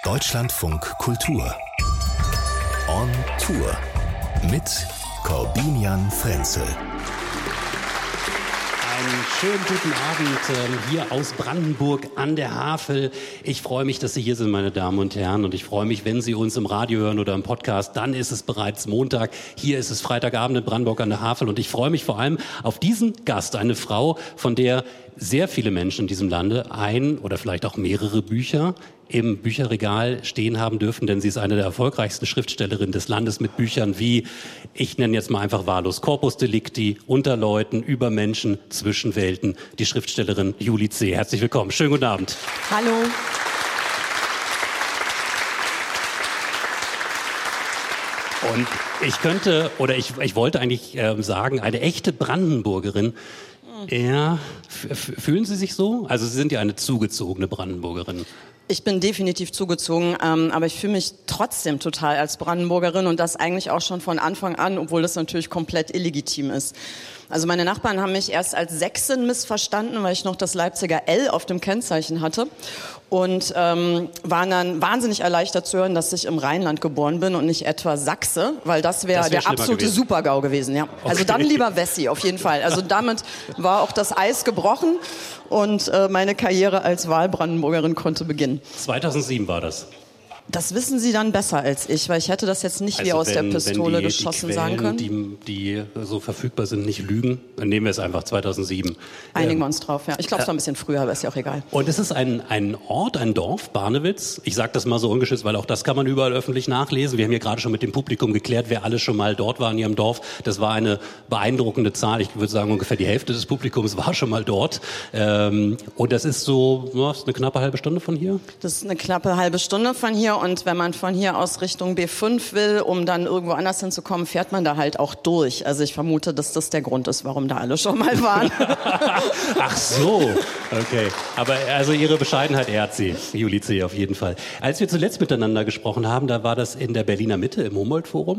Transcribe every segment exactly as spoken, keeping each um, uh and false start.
Deutschlandfunk Kultur. On Tour mit Corbinian Frenzel. Einen schönen guten Abend ähm, hier aus Brandenburg an der Havel. Ich freue mich, dass Sie hier sind, meine Damen und Herren. Und ich freue mich, wenn Sie uns im Radio hören oder im Podcast. Dann ist es bereits Montag. Hier ist es Freitagabend in Brandenburg an der Havel. Und ich freue mich vor allem auf diesen Gast. Eine Frau, von der sehr viele Menschen in diesem Lande ein oder vielleicht auch mehrere Bücher im Bücherregal stehen haben dürfen, denn sie ist eine der erfolgreichsten Schriftstellerinnen des Landes mit Büchern wie, ich nenne jetzt mal einfach wahllos, Corpus Delicti, Unterleuten, Übermenschen, Zwischenwelten, die Schriftstellerin Julie C. Herzlich willkommen. Schönen guten Abend. Hallo. Und ich könnte, oder ich, ich wollte eigentlich äh, sagen, eine echte Brandenburgerin. Ja, f- fühlen Sie sich so? Also Sie sind ja eine zugezogene Brandenburgerin. Ich bin definitiv zugezogen, ähm, aber ich fühle mich trotzdem total als Brandenburgerin und das eigentlich auch schon von Anfang an, obwohl das natürlich komplett illegitim ist. Also meine Nachbarn haben mich erst als Sächsin missverstanden, weil ich noch das Leipziger L auf dem Kennzeichen hatte und ähm, waren dann wahnsinnig erleichtert zu hören, dass ich im Rheinland geboren bin und nicht etwa Sachse, weil das wäre wär der absolute gewesen. Super-GAU gewesen. Ja. Okay. Also dann lieber Wessi auf jeden Fall. Also damit war auch das Eis gebrochen und äh, meine Karriere als Wahlbrandenburgerin konnte beginnen. zweitausendsieben war das. Das wissen Sie dann besser als ich, weil ich hätte das jetzt nicht also wie aus wenn, der Pistole wenn die, geschossen die Quellen, sagen können. Die, die so verfügbar sind, nicht lügen, dann nehmen wir es einfach zweitausendsieben. Einigen ähm, wir uns drauf, ja. Ich glaube, es war ein bisschen früher, aber ist ja auch egal. Und es ist ein, ein Ort, ein Dorf, Barnewitz. Ich sage das mal so ungeschützt, weil auch das kann man überall öffentlich nachlesen. Wir haben hier gerade schon mit dem Publikum geklärt, wer alles schon mal dort war in ihrem Dorf. Das war eine beeindruckende Zahl. Ich würde sagen, ungefähr die Hälfte des Publikums war schon mal dort. Ähm, und das ist so, was, eine knappe halbe Stunde von hier? Das ist eine knappe halbe Stunde von hier und wenn man von hier aus Richtung B fünf will, um dann irgendwo anders hinzukommen, fährt man da halt auch durch. Also ich vermute, dass das der Grund ist, warum da alle schon mal waren. Ach so, okay. Aber also Ihre Bescheidenheit ehrt Sie, Julie C. auf jeden Fall. Als wir zuletzt miteinander gesprochen haben, da war das in der Berliner Mitte im Humboldt-Forum.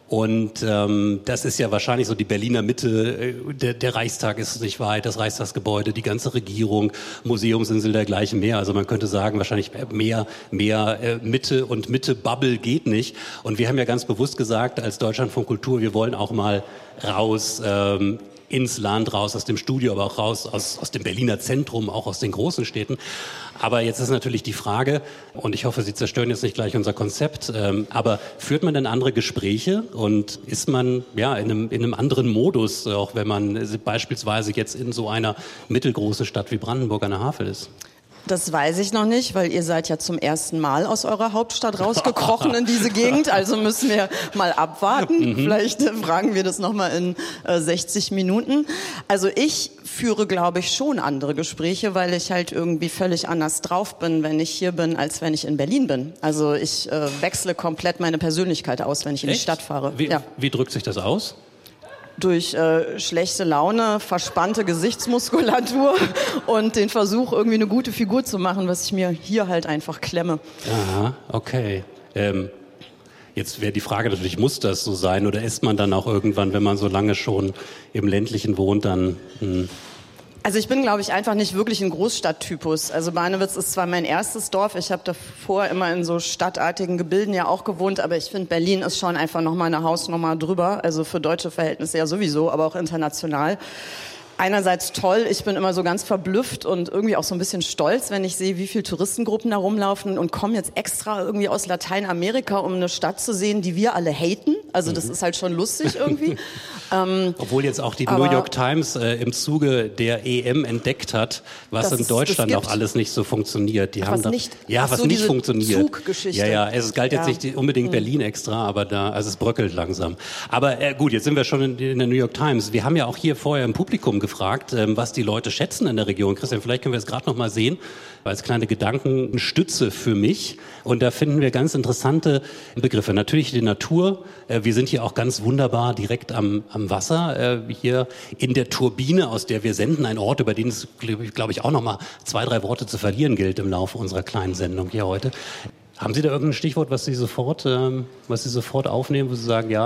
Und ähm, das ist ja wahrscheinlich so die Berliner Mitte, der, der Reichstag ist nicht weit, das Reichstagsgebäude, die ganze Regierung, Museumsinsel dergleichen mehr. Also man könnte sagen, wahrscheinlich mehr, mehr äh, Mitte und Mitte-Bubble geht nicht. Und wir haben ja ganz bewusst gesagt, als Deutschlandfunk Kultur, wir wollen auch mal raus ähm, ins Land, raus aus dem Studio, aber auch raus aus, aus dem Berliner Zentrum, auch aus den großen Städten. Aber jetzt ist natürlich die Frage, und ich hoffe, Sie zerstören jetzt nicht gleich unser Konzept, ähm, aber führt man denn andere Gespräche und ist man ja in einem, in einem anderen Modus, auch wenn man beispielsweise jetzt in so einer mittelgroßen Stadt wie Brandenburg an der Havel ist? Das weiß ich noch nicht, weil ihr seid ja zum ersten Mal aus eurer Hauptstadt rausgekrochen in diese Gegend. Also müssen wir mal abwarten. Mhm. Vielleicht äh, fragen wir das nochmal in äh, sechzig Minuten. Also ich führe, glaube ich, schon andere Gespräche, weil ich halt irgendwie völlig anders drauf bin, wenn ich hier bin, als wenn ich in Berlin bin. Also ich äh, wechsle komplett meine Persönlichkeit aus, wenn ich in Echt? die Stadt fahre. Wie, ja. wie drückt sich das aus? Durch äh, schlechte Laune, verspannte Gesichtsmuskulatur und den Versuch, irgendwie eine gute Figur zu machen, was ich mir hier halt einfach klemme. Aha, okay. Ähm, jetzt wäre die Frage natürlich, muss das so sein oder ist man dann auch irgendwann, wenn man so lange schon im ländlichen wohnt, dann... Mh, Also ich bin, glaube ich, einfach nicht wirklich ein Großstadttypus. Also Barnewitz ist zwar mein erstes Dorf, ich habe davor immer in so stadtartigen Gebilden ja auch gewohnt, aber ich finde, Berlin ist schon einfach nochmal eine Hausnummer drüber, also für deutsche Verhältnisse ja sowieso, aber auch international. Einerseits toll, ich bin immer so ganz verblüfft und irgendwie auch so ein bisschen stolz, wenn ich sehe, wie viele Touristengruppen da rumlaufen und komme jetzt extra irgendwie aus Lateinamerika, um eine Stadt zu sehen, die wir alle haten. Also das ist halt schon lustig irgendwie. ähm, Obwohl jetzt auch die New York Times äh, im Zuge der E M entdeckt hat, was in Deutschland auch alles nicht so funktioniert. Die Ach, haben was da, nicht, ja, ach was so, nicht diese funktioniert. Zuggeschichte. Ja, ja, es galt jetzt ja. nicht unbedingt Berlin extra, aber da, also es bröckelt langsam. Aber äh, gut, jetzt sind wir schon in, in der New York Times. Wir haben ja auch hier vorher im Publikum gefragt, ähm, was die Leute schätzen in der Region. Christian, vielleicht können wir es gerade noch mal sehen, als kleine Gedankenstütze für mich. Und da finden wir ganz interessante Begriffe. Natürlich die Natur. Äh, wir sind hier auch ganz wunderbar direkt am, am Wasser. Äh, hier in der Turbine, aus der wir senden. Ein Ort, über den es, glaube ich, auch noch mal zwei, drei Worte zu verlieren gilt im Laufe unserer kleinen Sendung hier heute. Haben Sie da irgendein Stichwort, was Sie sofort, ähm, was Sie sofort aufnehmen, wo Sie sagen, ja,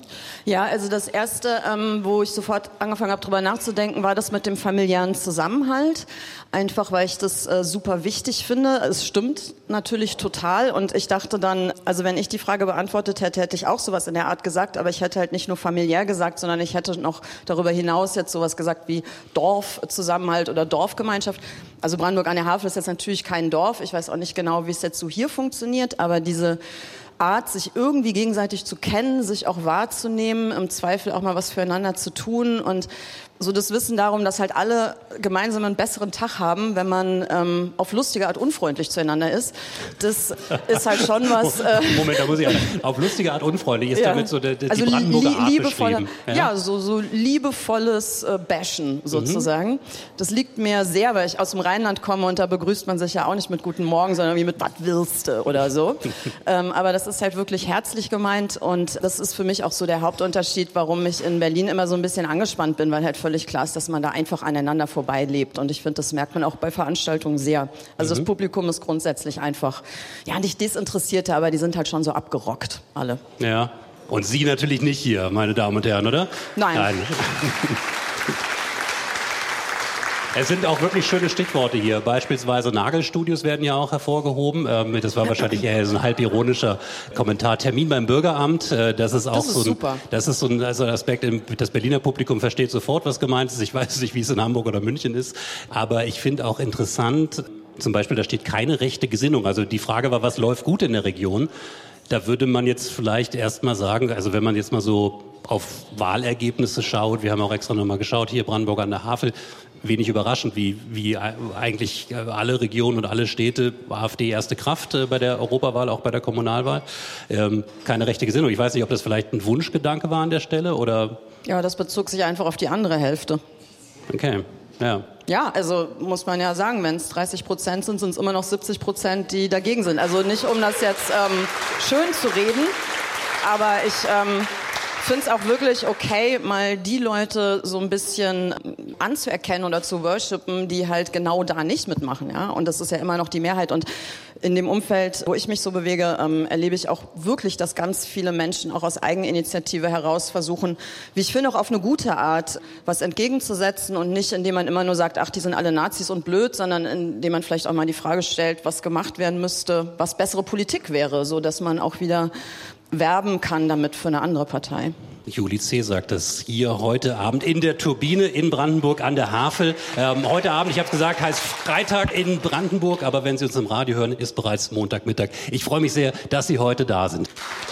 Ja, also das Erste, ähm, wo ich sofort angefangen habe, drüber nachzudenken, war das mit dem familiären Zusammenhalt. Einfach, weil ich das äh, super wichtig finde. Es stimmt natürlich total. Und ich dachte dann, also wenn ich die Frage beantwortet hätte, hätte ich auch sowas in der Art gesagt. Aber ich hätte halt nicht nur familiär gesagt, sondern ich hätte noch darüber hinaus jetzt sowas gesagt wie Dorfzusammenhalt oder Dorfgemeinschaft. Also Brandenburg an der Havel ist jetzt natürlich kein Dorf. Ich weiß auch nicht genau, wie es jetzt so hier funktioniert. Aber diese Art, sich irgendwie gegenseitig zu kennen, sich auch wahrzunehmen, im Zweifel auch mal was füreinander zu tun und so das Wissen darum, dass halt alle gemeinsam einen besseren Tag haben, wenn man ähm, auf lustige Art unfreundlich zueinander ist. Das ist halt schon was... Äh Moment, da muss ich auch... Auf lustige Art unfreundlich ist ja. damit so der, der, also die Brandenburger li- Art liebevoller, beschrieben. Ja, ja, so, so liebevolles äh, Bashen sozusagen. Mhm. Das liegt mir sehr, weil ich aus dem Rheinland komme und da begrüßt man sich ja auch nicht mit Guten Morgen, sondern wie mit Was willst du oder so. ähm, aber das ist halt wirklich herzlich gemeint und das ist für mich auch so der Hauptunterschied, warum ich in Berlin immer so ein bisschen angespannt bin, weil halt völlig klar ist, dass man da einfach aneinander vorbeilebt. Und ich finde, das merkt man auch bei Veranstaltungen sehr. Also mhm. das Publikum ist grundsätzlich einfach, ja, nicht Desinteressierte, aber die sind halt schon so abgerockt, alle. Ja, und Sie natürlich nicht hier, meine Damen und Herren, oder? Nein. Nein. Es sind auch wirklich schöne Stichworte hier. Beispielsweise Nagelstudios werden ja auch hervorgehoben. Das war wahrscheinlich eher so ein halb ironischer Kommentar. Termin beim Bürgeramt, das ist auch das ist so ein, super. Das ist so ein also Aspekt, das Berliner Publikum versteht sofort, was gemeint ist. Ich weiß nicht, wie es in Hamburg oder München ist, aber ich finde auch interessant, zum Beispiel, da steht keine rechte Gesinnung. Also die Frage war, was läuft gut in der Region? Da würde man jetzt vielleicht erst mal sagen, also wenn man jetzt mal so auf Wahlergebnisse schaut, wir haben auch extra nochmal geschaut, hier Brandenburg an der Havel, wenig überraschend, wie, wie eigentlich alle Regionen und alle Städte, AfD erste Kraft bei der Europawahl, auch bei der Kommunalwahl. Ähm, keine rechte Gesinnung. Ich weiß nicht, ob das vielleicht ein Wunschgedanke war an der Stelle oder... Ja, das bezog sich einfach auf die andere Hälfte. Okay, ja. Ja, also muss man ja sagen, wenn es dreißig Prozent sind, sind es immer noch siebzig Prozent, die dagegen sind. Also nicht, um das jetzt ähm, schön zu reden, aber ich... Ähm, Ich finde es auch wirklich okay, mal die Leute so ein bisschen anzuerkennen oder zu worshipen, die halt genau da nicht mitmachen, ja. Und das ist ja immer noch die Mehrheit. Und in dem Umfeld, wo ich mich so bewege, ähm, erlebe ich auch wirklich, dass ganz viele Menschen auch aus Eigeninitiative heraus versuchen, wie ich finde, auch auf eine gute Art was entgegenzusetzen und nicht, indem man immer nur sagt, ach, die sind alle Nazis und blöd, sondern indem man vielleicht auch mal die Frage stellt, was gemacht werden müsste, was bessere Politik wäre, so dass man auch wieder werben kann damit für eine andere Partei. Juli C. sagt das hier heute Abend in der Turbine in Brandenburg an der Havel. Ähm, heute Abend, ich habe es gesagt, heißt Freitag in Brandenburg, aber wenn Sie uns im Radio hören, ist bereits Montagmittag. Ich freue mich sehr, dass Sie heute da sind.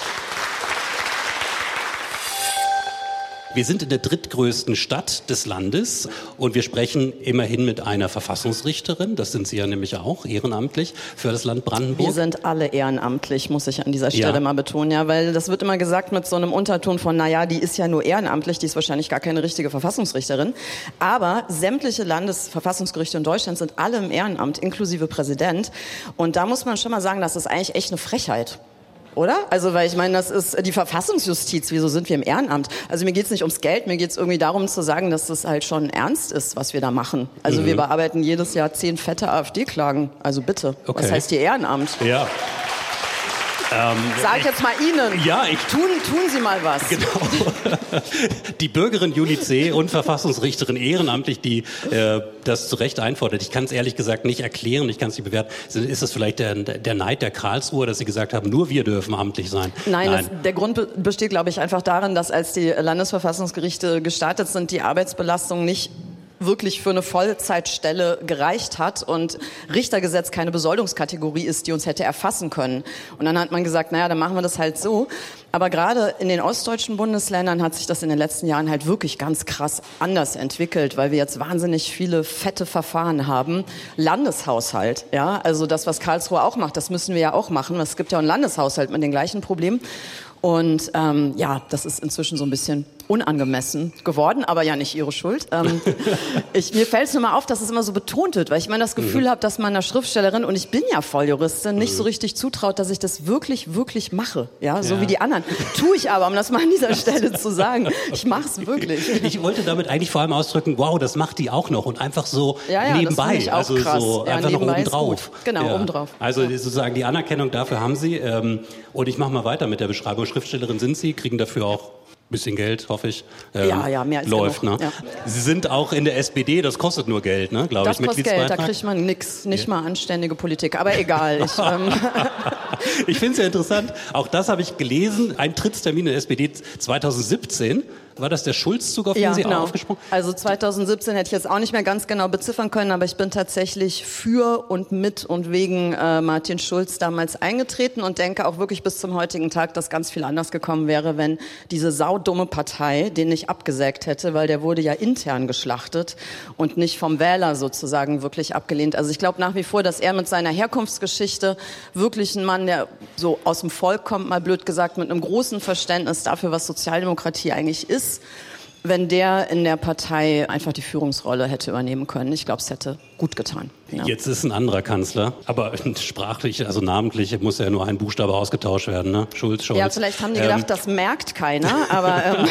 Wir sind in der drittgrößten Stadt des Landes und wir sprechen immerhin mit einer Verfassungsrichterin. Das sind Sie ja nämlich auch, ehrenamtlich für das Land Brandenburg. Wir sind alle ehrenamtlich, muss ich an dieser Stelle ja. mal betonen, ja, weil das wird immer gesagt mit so einem Unterton von, naja, die ist ja nur ehrenamtlich, die ist wahrscheinlich gar keine richtige Verfassungsrichterin. Aber sämtliche Landesverfassungsgerichte in Deutschland sind alle im Ehrenamt, inklusive Präsident. Und da muss man schon mal sagen, das ist eigentlich echt eine Frechheit. Oder? Also, weil ich meine, das ist die Verfassungsjustiz. Wieso sind wir im Ehrenamt? Also mir geht's nicht ums Geld, mir geht's irgendwie darum zu sagen, dass das halt schon ernst ist, was wir da machen. Also mhm. wir bearbeiten jedes Jahr zehn fette AfD-Klagen. Also bitte, okay. Was heißt hier Ehrenamt? Ja. Ähm, Sag ich jetzt mal Ihnen. Ja, ich tun, tun Sie mal was. Genau. Die Bürgerin Juli C. und Verfassungsrichterin ehrenamtlich, die äh, das zu Recht einfordert. Ich kann es ehrlich gesagt nicht erklären, ich kann es nicht bewerten. Ist das vielleicht der, der Neid der Karlsruher, dass sie gesagt haben, nur wir dürfen amtlich sein? Nein, Nein. Das, der Grund besteht, glaube ich, einfach darin, dass als die Landesverfassungsgerichte gestartet sind, die Arbeitsbelastung nicht wirklich für eine Vollzeitstelle gereicht hat und Richtergesetz keine Besoldungskategorie ist, die uns hätte erfassen können. Und dann hat man gesagt, naja, dann machen wir das halt so. Aber gerade in den ostdeutschen Bundesländern hat sich das in den letzten Jahren halt wirklich ganz krass anders entwickelt, weil wir jetzt wahnsinnig viele fette Verfahren haben. Landeshaushalt, ja, also das, was Karlsruhe auch macht, das müssen wir ja auch machen. Es gibt ja einen Landeshaushalt mit den gleichen Problemen. Und ähm, ja, das ist inzwischen so ein bisschen unangemessen geworden, aber ja nicht Ihre Schuld. Ähm, ich, mir fällt es nur mal auf, dass es immer so betont wird, weil ich immer das Gefühl mhm. habe, dass man einer Schriftstellerin, und ich bin ja Volljuristin, nicht mhm. so richtig zutraut, dass ich das wirklich, wirklich mache. Ja, so ja. wie die anderen. Tue ich aber, um das mal an dieser Stelle zu sagen. Ich mache es wirklich. Ich wollte damit eigentlich vor allem ausdrücken, wow, das macht die auch noch und einfach so ja, ja, nebenbei. Das ich auch also krass. so ja, einfach noch obendrauf. Genau, ja. obendrauf. Also sozusagen die Anerkennung dafür haben Sie. Ähm, und ich mache mal weiter mit der Beschreibung. Schriftstellerin sind Sie, kriegen dafür auch bisschen Geld, hoffe ich. Ähm, ja, ja, mehr als läuft, genug. Ne? Ja. Sie sind auch in der S P D, das kostet nur Geld, ne? Glaube ich. Das kostet Geld, da kriegt man nichts, nicht ja. mal anständige Politik. Aber egal. Ich, ähm ich finde es ja interessant, auch das habe ich gelesen, ein Trittstermin in der S P D zweitausendsiebzehn. War das der Schulzzug, auf den ja, Sie genau. auch aufgesprungen? Also zweitausendsiebzehn hätte ich jetzt auch nicht mehr ganz genau beziffern können, aber ich bin tatsächlich für und mit und wegen äh, Martin Schulz damals eingetreten und denke auch wirklich bis zum heutigen Tag, dass ganz viel anders gekommen wäre, wenn diese saudumme Partei den nicht abgesägt hätte, weil der wurde ja intern geschlachtet und nicht vom Wähler sozusagen wirklich abgelehnt. Also ich glaube nach wie vor, dass er mit seiner Herkunftsgeschichte wirklich ein Mann, der so aus dem Volk kommt, mal blöd gesagt, mit einem großen Verständnis dafür, was Sozialdemokratie eigentlich ist, wenn der in der Partei einfach die Führungsrolle hätte übernehmen können. Ich glaube, es hätte gut getan. Ja. Jetzt ist ein anderer Kanzler, aber sprachlich, also namentlich, muss ja nur ein Buchstabe ausgetauscht werden, ne? Schulz, Scholz. Ja, vielleicht haben die gedacht, ähm. das merkt keiner, aber... Ähm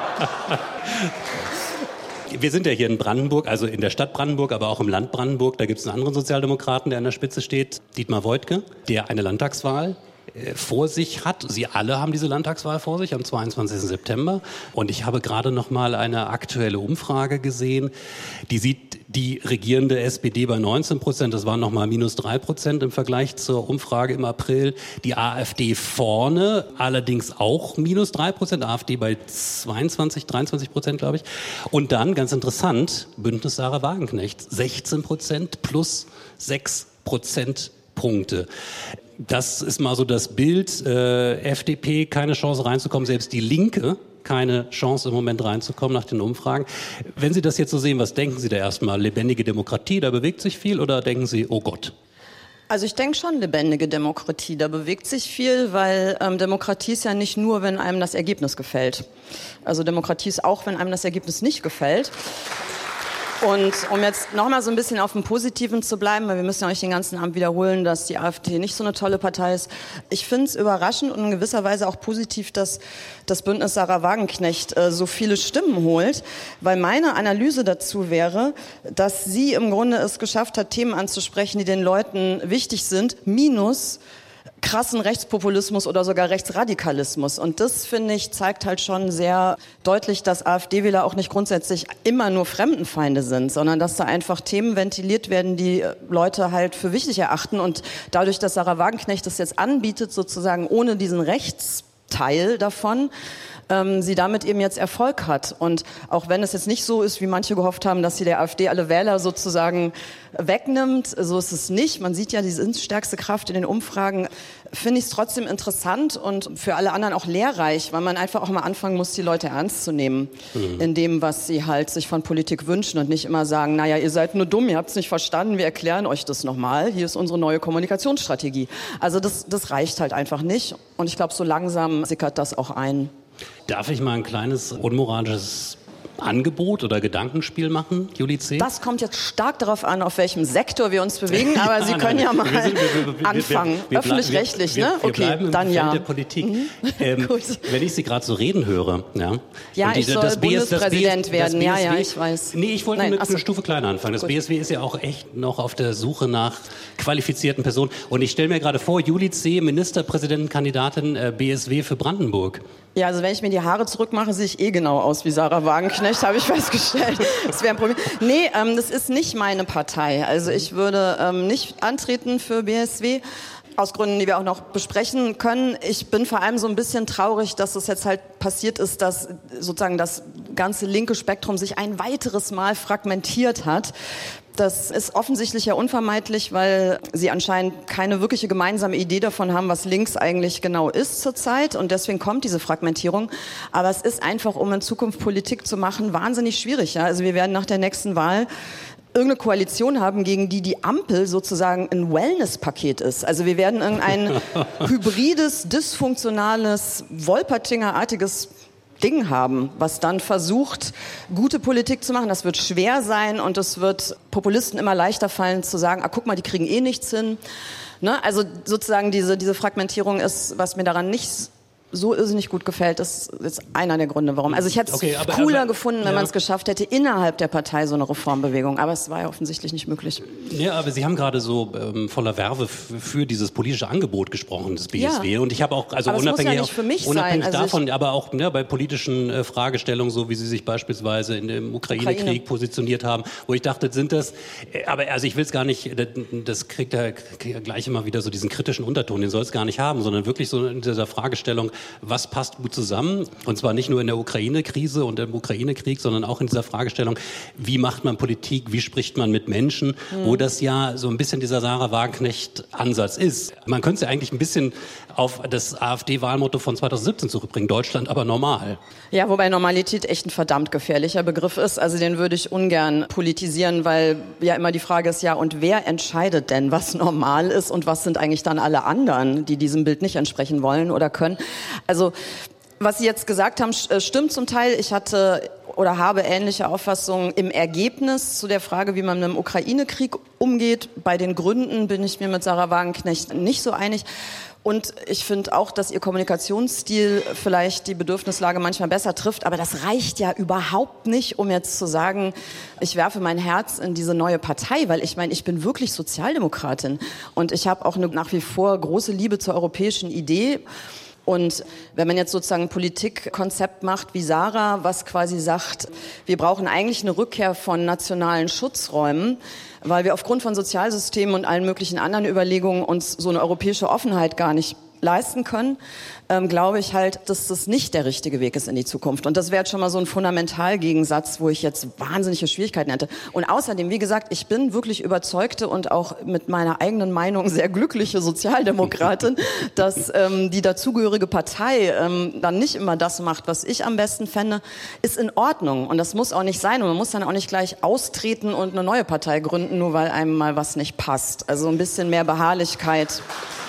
Wir sind ja hier in Brandenburg, also in der Stadt Brandenburg, aber auch im Land Brandenburg. Da gibt es einen anderen Sozialdemokraten, der an der Spitze steht, Dietmar Woidke, der eine Landtagswahl vor sich hat. Sie alle haben diese Landtagswahl vor sich am zweiundzwanzigsten September. Und ich habe gerade noch mal eine aktuelle Umfrage gesehen. Die sieht die regierende S P D bei neunzehn Prozent. Das waren noch mal minus drei Prozent im Vergleich zur Umfrage im April. Die AfD vorne, allerdings auch minus drei Prozent. AfD bei zweiundzwanzig, dreiundzwanzig Prozent, glaube ich. Und dann, ganz interessant, Bündnis Sarah Wagenknecht. sechzehn Prozent plus sechs Prozentpunkte. Das ist mal so das Bild, äh, F D P keine Chance reinzukommen, selbst die Linke keine Chance im Moment reinzukommen nach den Umfragen. Wenn Sie das jetzt so sehen, was denken Sie da erstmal? Lebendige Demokratie, da bewegt sich viel, oder denken Sie, oh Gott? Also ich denke schon lebendige Demokratie, da bewegt sich viel, weil ähm, Demokratie ist ja nicht nur, wenn einem das Ergebnis gefällt. Also Demokratie ist auch, wenn einem das Ergebnis nicht gefällt. Und um jetzt nochmal so ein bisschen auf dem Positiven zu bleiben, weil wir müssen ja euch den ganzen Abend wiederholen, dass die AfD nicht so eine tolle Partei ist. Ich finde es überraschend und in gewisser Weise auch positiv, dass das Bündnis Sarah Wagenknecht äh, so viele Stimmen holt, weil meine Analyse dazu wäre, dass sie im Grunde es geschafft hat, Themen anzusprechen, die den Leuten wichtig sind, minus krassen Rechtspopulismus oder sogar Rechtsradikalismus. Und das, finde ich, zeigt halt schon sehr deutlich, dass AfD-Wähler auch nicht grundsätzlich immer nur Fremdenfeinde sind, sondern dass da einfach Themen ventiliert werden, die Leute halt für wichtig erachten. Und dadurch, dass Sarah Wagenknecht das jetzt anbietet, sozusagen ohne diesen Rechtsteil davon, ähm, sie damit eben jetzt Erfolg hat. Und auch wenn es jetzt nicht so ist, wie manche gehofft haben, dass sie der AfD alle Wähler sozusagen wegnimmt, so ist es nicht. Man sieht ja, die sind stärkste Kraft in den Umfragen. Finde ich es trotzdem interessant und für alle anderen auch lehrreich, weil man einfach auch mal anfangen muss, die Leute ernst zu nehmen mhm. in dem, was sie halt sich von Politik wünschen und nicht immer sagen, naja, ihr seid nur dumm, ihr habt es nicht verstanden, wir erklären euch das nochmal. Hier ist unsere neue Kommunikationsstrategie. Also das, das reicht halt einfach nicht und ich glaube, so langsam sickert das auch ein. Darf ich mal ein kleines unmoralisches Angebot oder Gedankenspiel machen, Julie C.? Das kommt jetzt stark darauf an, auf welchem Sektor wir uns bewegen, aber ja, Sie können nein, ja mal wir sind, wir, wir, anfangen. Öffentlich-rechtlich, ne? Wir okay, bleiben im dann Feld ja. der Politik. Mhm. Ähm, wenn ich Sie gerade so reden höre, ja. Ja, die, ich soll das Bundespräsident B S, werden. B S W, ja, ja, ich weiß. Nee, ich wollte Nein, eine, achso. eine Stufe kleiner anfangen. Das Gut. B S W ist ja auch echt noch auf der Suche nach qualifizierten Personen. Und ich stelle mir gerade vor, Julie C., Ministerpräsidentenkandidatin äh, B S W für Brandenburg. Ja, also wenn ich mir die Haare zurückmache, sehe ich eh genau aus wie Sarah Wagenknecht, habe ich festgestellt. Das wäre ein Problem. Nee, ähm, das ist nicht meine Partei. Also ich würde ähm, nicht antreten für B S W. Aus Gründen, die wir auch noch besprechen können. Ich bin vor allem so ein bisschen traurig, dass es jetzt halt passiert ist, dass sozusagen das ganze linke Spektrum sich ein weiteres Mal fragmentiert hat. Das ist offensichtlich ja unvermeidlich, weil sie anscheinend keine wirkliche gemeinsame Idee davon haben, was links eigentlich genau ist zurzeit. Und deswegen kommt diese Fragmentierung. Aber es ist einfach, um in Zukunft Politik zu machen, wahnsinnig schwierig. Ja? Also wir werden nach der nächsten Wahl irgendeine Koalition haben, gegen die die Ampel sozusagen ein Wellness-Paket ist. Also wir werden irgendein hybrides, dysfunktionales, Wolpertinger-artiges Ding haben, was dann versucht, gute Politik zu machen. Das wird schwer sein und es wird Populisten immer leichter fallen zu sagen, ah, guck mal, die kriegen eh nichts hin. Ne? Also sozusagen diese, diese Fragmentierung ist, was mir daran nicht so irrsinnig gut gefällt, ist, ist einer der Gründe, warum. Also ich hätte es Okay, aber- cooler aber- gefunden, wenn ja. man es geschafft hätte, innerhalb der Partei so eine Reformbewegung. Aber es war ja offensichtlich nicht möglich. Ja, aber Sie haben gerade so ähm, voller Werbe f- für dieses politische Angebot gesprochen, des B S W. Ja. Und ich habe auch, also Aber es muss unabhängig, ja nicht auch- für mich unabhängig sein. Also davon, aber auch ja, bei politischen äh, Fragestellungen, so wie Sie sich beispielsweise in dem Ukraine-Krieg Ukraine. positioniert haben, wo ich dachte, sind das, äh, aber also ich will es gar nicht, das, das kriegt ja gleich immer wieder so diesen kritischen Unterton, den soll es gar nicht haben, sondern wirklich so in dieser Fragestellung, was passt gut zusammen? Und zwar nicht nur in der Ukraine-Krise und im Ukraine-Krieg, sondern auch in dieser Fragestellung, wie macht man Politik, wie spricht man mit Menschen, mhm. wo das ja so ein bisschen dieser Sarah Wagenknecht-Ansatz ist. Man könnte es ja eigentlich ein bisschen auf das AfD-Wahlmotto von zweitausendsiebzehn zurückbringen, Deutschland aber normal. Ja, wobei Normalität echt ein verdammt gefährlicher Begriff ist. Also den würde ich ungern politisieren, weil ja immer die Frage ist, ja, und wer entscheidet denn, was normal ist und was sind eigentlich dann alle anderen, die diesem Bild nicht entsprechen wollen oder können? Also was Sie jetzt gesagt haben, stimmt zum Teil. Ich hatte oder habe ähnliche Auffassungen im Ergebnis zu der Frage, wie man mit dem Ukraine-Krieg umgeht. Bei den Gründen bin ich mir mit Sarah Wagenknecht nicht so einig. Und ich finde auch, dass ihr Kommunikationsstil vielleicht die Bedürfnislage manchmal besser trifft. Aber das reicht ja überhaupt nicht, um jetzt zu sagen, ich werfe mein Herz in diese neue Partei. Weil ich meine, ich bin wirklich Sozialdemokratin. Und ich habe auch eine nach wie vor große Liebe zur europäischen Idee. Und wenn man jetzt sozusagen ein Politikkonzept macht wie Sarah, was quasi sagt, wir brauchen eigentlich eine Rückkehr von nationalen Schutzräumen, weil wir aufgrund von Sozialsystemen und allen möglichen anderen Überlegungen uns so eine europäische Offenheit gar nicht leisten können, ähm, glaube ich halt, dass das nicht der richtige Weg ist in die Zukunft. Und das wäre jetzt schon mal so ein Fundamentalgegensatz, wo ich jetzt wahnsinnige Schwierigkeiten hätte. Und außerdem, wie gesagt, ich bin wirklich überzeugte und auch mit meiner eigenen Meinung sehr glückliche Sozialdemokratin, dass ähm, die dazugehörige Partei ähm, dann nicht immer das macht, was ich am besten fände, ist in Ordnung. Und das muss auch nicht sein. Und man muss dann auch nicht gleich austreten und eine neue Partei gründen, nur weil einem mal was nicht passt. Also ein bisschen mehr Beharrlichkeit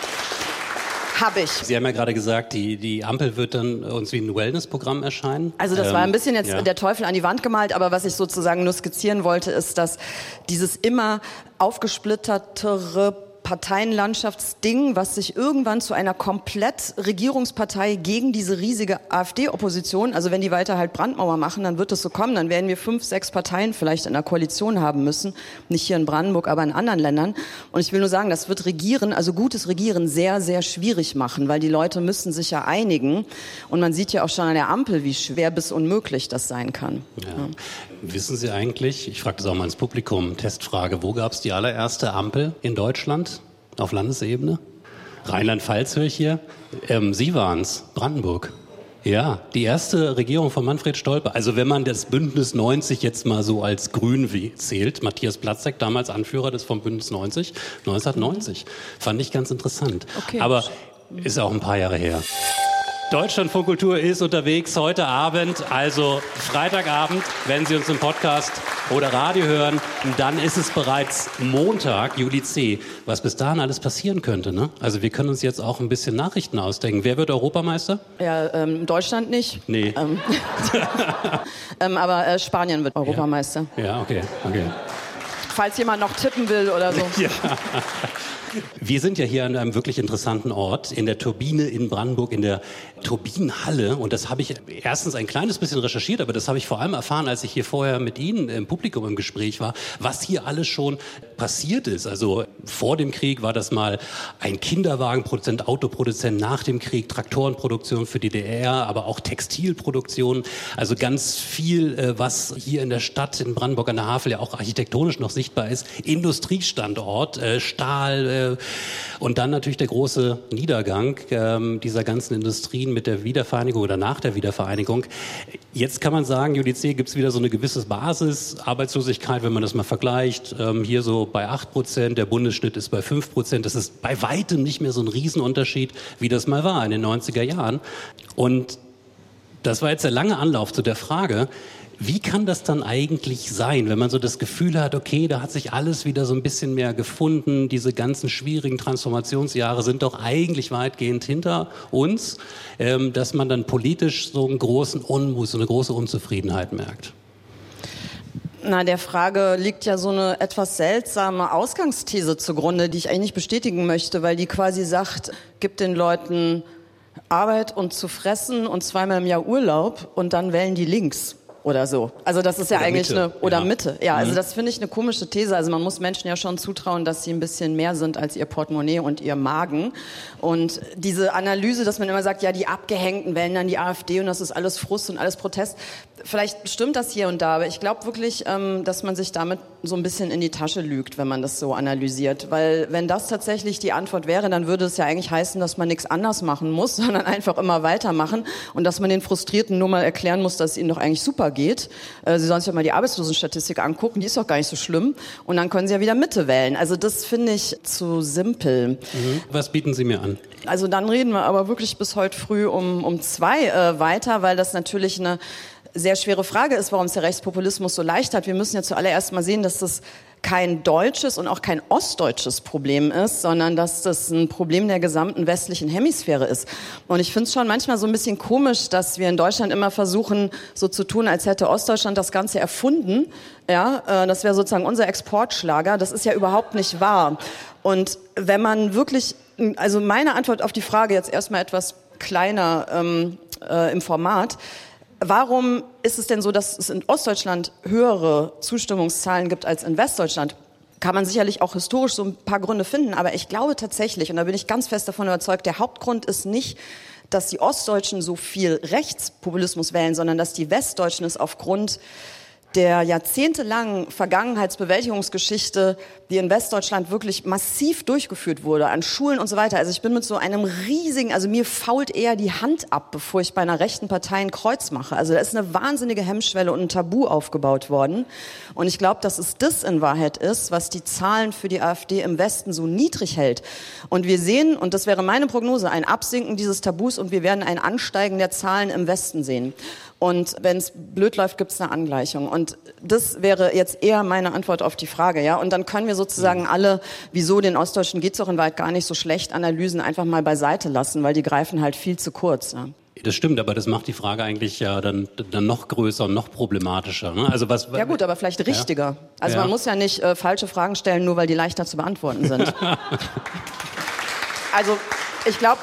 habe ich. Sie haben ja gerade gesagt, die, die Ampel wird dann uns wie ein Wellness-Programm erscheinen. Also das ähm, war ein bisschen jetzt ja. der Teufel an die Wand gemalt, aber was ich sozusagen nur skizzieren wollte, ist, dass dieses immer aufgesplittertere Parteienlandschaftsding, was sich irgendwann zu einer komplett Regierungspartei gegen diese riesige AfD-Opposition, also wenn die weiter halt Brandmauer machen, dann wird es so kommen, dann werden wir fünf, sechs Parteien vielleicht in der Koalition haben müssen, nicht hier in Brandenburg, aber in anderen Ländern. Und ich will nur sagen, das wird Regieren, also gutes Regieren sehr, sehr schwierig machen, weil die Leute müssen sich ja einigen. Und man sieht ja auch schon an der Ampel, wie schwer bis unmöglich das sein kann. Ja. Ja. Wissen Sie eigentlich, ich frage das auch mal ins Publikum, Testfrage, wo gab es die allererste Ampel in Deutschland auf Landesebene? Rheinland-Pfalz höre ich hier. Ähm, Sie waren's, Brandenburg. Ja, die erste Regierung von Manfred Stolpe. Also wenn man das Bündnis neunzig jetzt mal so als grün zählt, Matthias Platzek, damals Anführer des vom Bündnis neunzig, neunzehnhundertneunzig. Fand ich ganz interessant. Okay. Aber ist auch ein paar Jahre her. Deutschlandfunk Kultur ist unterwegs heute Abend, also Freitagabend, wenn Sie uns im Podcast oder Radio hören, dann ist es bereits Montag, Juli C. Was bis dahin alles passieren könnte, ne? Also wir können uns jetzt auch ein bisschen Nachrichten ausdenken. Wer wird Europameister? Ja, ähm, Deutschland nicht. Nee. Ähm, ähm, aber äh, Spanien wird Europameister. Ja, ja, okay, okay. Falls jemand noch tippen will oder so. Ja. Wir sind ja hier an einem wirklich interessanten Ort, in der Turbine in Brandenburg, in der Turbinenhalle. Und das habe ich erstens ein kleines bisschen recherchiert, aber das habe ich vor allem erfahren, als ich hier vorher mit Ihnen im Publikum im Gespräch war, was hier alles schon passiert ist. Also vor dem Krieg war das mal ein Kinderwagenproduzent, Autoproduzent, nach dem Krieg Traktorenproduktion für die D D R, aber auch Textilproduktion. Also ganz viel, was hier in der Stadt, in Brandenburg an der Havel ja auch architektonisch noch sichtbar ist. Industriestandort, Stahl, und dann natürlich der große Niedergang ähm, dieser ganzen Industrien mit der Wiedervereinigung oder nach der Wiedervereinigung. Jetzt kann man sagen, Juli C. gibt es wieder so eine gewisse Basis, Arbeitslosigkeit, wenn man das mal vergleicht, ähm, hier so bei acht Prozent, der Bundesschnitt ist bei fünf Prozent. Das ist bei weitem nicht mehr so ein Riesenunterschied, wie das mal war in den neunziger Jahren. Und das war jetzt der lange Anlauf zu der Frage, wie kann das dann eigentlich sein, wenn man so das Gefühl hat, okay, da hat sich alles wieder so ein bisschen mehr gefunden, diese ganzen schwierigen Transformationsjahre sind doch eigentlich weitgehend hinter uns, ähm, dass man dann politisch so einen großen Unmut, so eine große Unzufriedenheit merkt? Na, der Frage liegt ja so eine etwas seltsame Ausgangsthese zugrunde, die ich eigentlich nicht bestätigen möchte, weil die quasi sagt, gibt den Leuten Arbeit und zu fressen und zweimal im Jahr Urlaub und dann wählen die links. Oder so. Also das ist ja oder eigentlich Mitte. eine, oder ja. Mitte. Ja, also mhm. das finde ich eine komische These. Also man muss Menschen ja schon zutrauen, dass sie ein bisschen mehr sind als ihr Portemonnaie und ihr Magen. Und diese Analyse, dass man immer sagt, ja, die Abgehängten wählen dann die AfD und das ist alles Frust und alles Protest. Vielleicht stimmt das hier und da, aber ich glaube wirklich, ähm, dass man sich damit so ein bisschen in die Tasche lügt, wenn man das so analysiert. Weil wenn das tatsächlich die Antwort wäre, dann würde es ja eigentlich heißen, dass man nichts anders machen muss, sondern einfach immer weitermachen und dass man den Frustrierten nur mal erklären muss, dass es ihnen doch eigentlich super geht. Äh, sie sollen sich ja mal die Arbeitslosenstatistik angucken, die ist doch gar nicht so schlimm. Und dann können sie ja wieder Mitte wählen. Also das finde ich zu simpel. Mhm. Was bieten Sie mir an? Also dann reden wir aber wirklich bis heute früh um, um zwei äh, weiter, weil das natürlich eine sehr schwere Frage ist, warum es der Rechtspopulismus so leicht hat. Wir müssen ja zuallererst mal sehen, dass das kein deutsches und auch kein ostdeutsches Problem ist, sondern dass das ein Problem der gesamten westlichen Hemisphäre ist. Und ich finde es schon manchmal so ein bisschen komisch, dass wir in Deutschland immer versuchen, so zu tun, als hätte Ostdeutschland das Ganze erfunden. Ja, äh, das wäre sozusagen unser Exportschlager. Das ist ja überhaupt nicht wahr. Und wenn man wirklich, also meine Antwort auf die Frage jetzt erstmal etwas kleiner ähm, äh, im Format. Warum ist es denn so, dass es in Ostdeutschland höhere Zustimmungszahlen gibt als in Westdeutschland? Kann man sicherlich auch historisch so ein paar Gründe finden, aber ich glaube tatsächlich, und da bin ich ganz fest davon überzeugt, der Hauptgrund ist nicht, dass die Ostdeutschen so viel Rechtspopulismus wählen, sondern dass die Westdeutschen es aufgrund der jahrzehntelangen Vergangenheitsbewältigungsgeschichte, die in Westdeutschland wirklich massiv durchgeführt wurde, an Schulen und so weiter. Also ich bin mit so einem riesigen, also mir fault eher die Hand ab, bevor ich bei einer rechten Partei ein Kreuz mache. Also da ist eine wahnsinnige Hemmschwelle und ein Tabu aufgebaut worden. Und ich glaube, dass es das in Wahrheit ist, was die Zahlen für die AfD im Westen so niedrig hält. Und wir sehen, und das wäre meine Prognose, ein Absinken dieses Tabus und wir werden ein Ansteigen der Zahlen im Westen sehen. Und wenn es blöd läuft, gibt es eine Angleichung. Und das wäre jetzt eher meine Antwort auf die Frage, ja. Und dann können wir sozusagen alle, wieso den Ostdeutschen geht's doch in Wahrheit gar nicht so schlecht, Analysen einfach mal beiseite lassen, weil die greifen halt viel zu kurz. Ja. Das stimmt, aber das macht die Frage eigentlich ja dann, dann noch größer und noch problematischer. Ne? Also was, ja gut, aber vielleicht richtiger. Ja. Also ja. man muss ja nicht äh, falsche Fragen stellen, nur weil die leichter zu beantworten sind. Also ich glaube,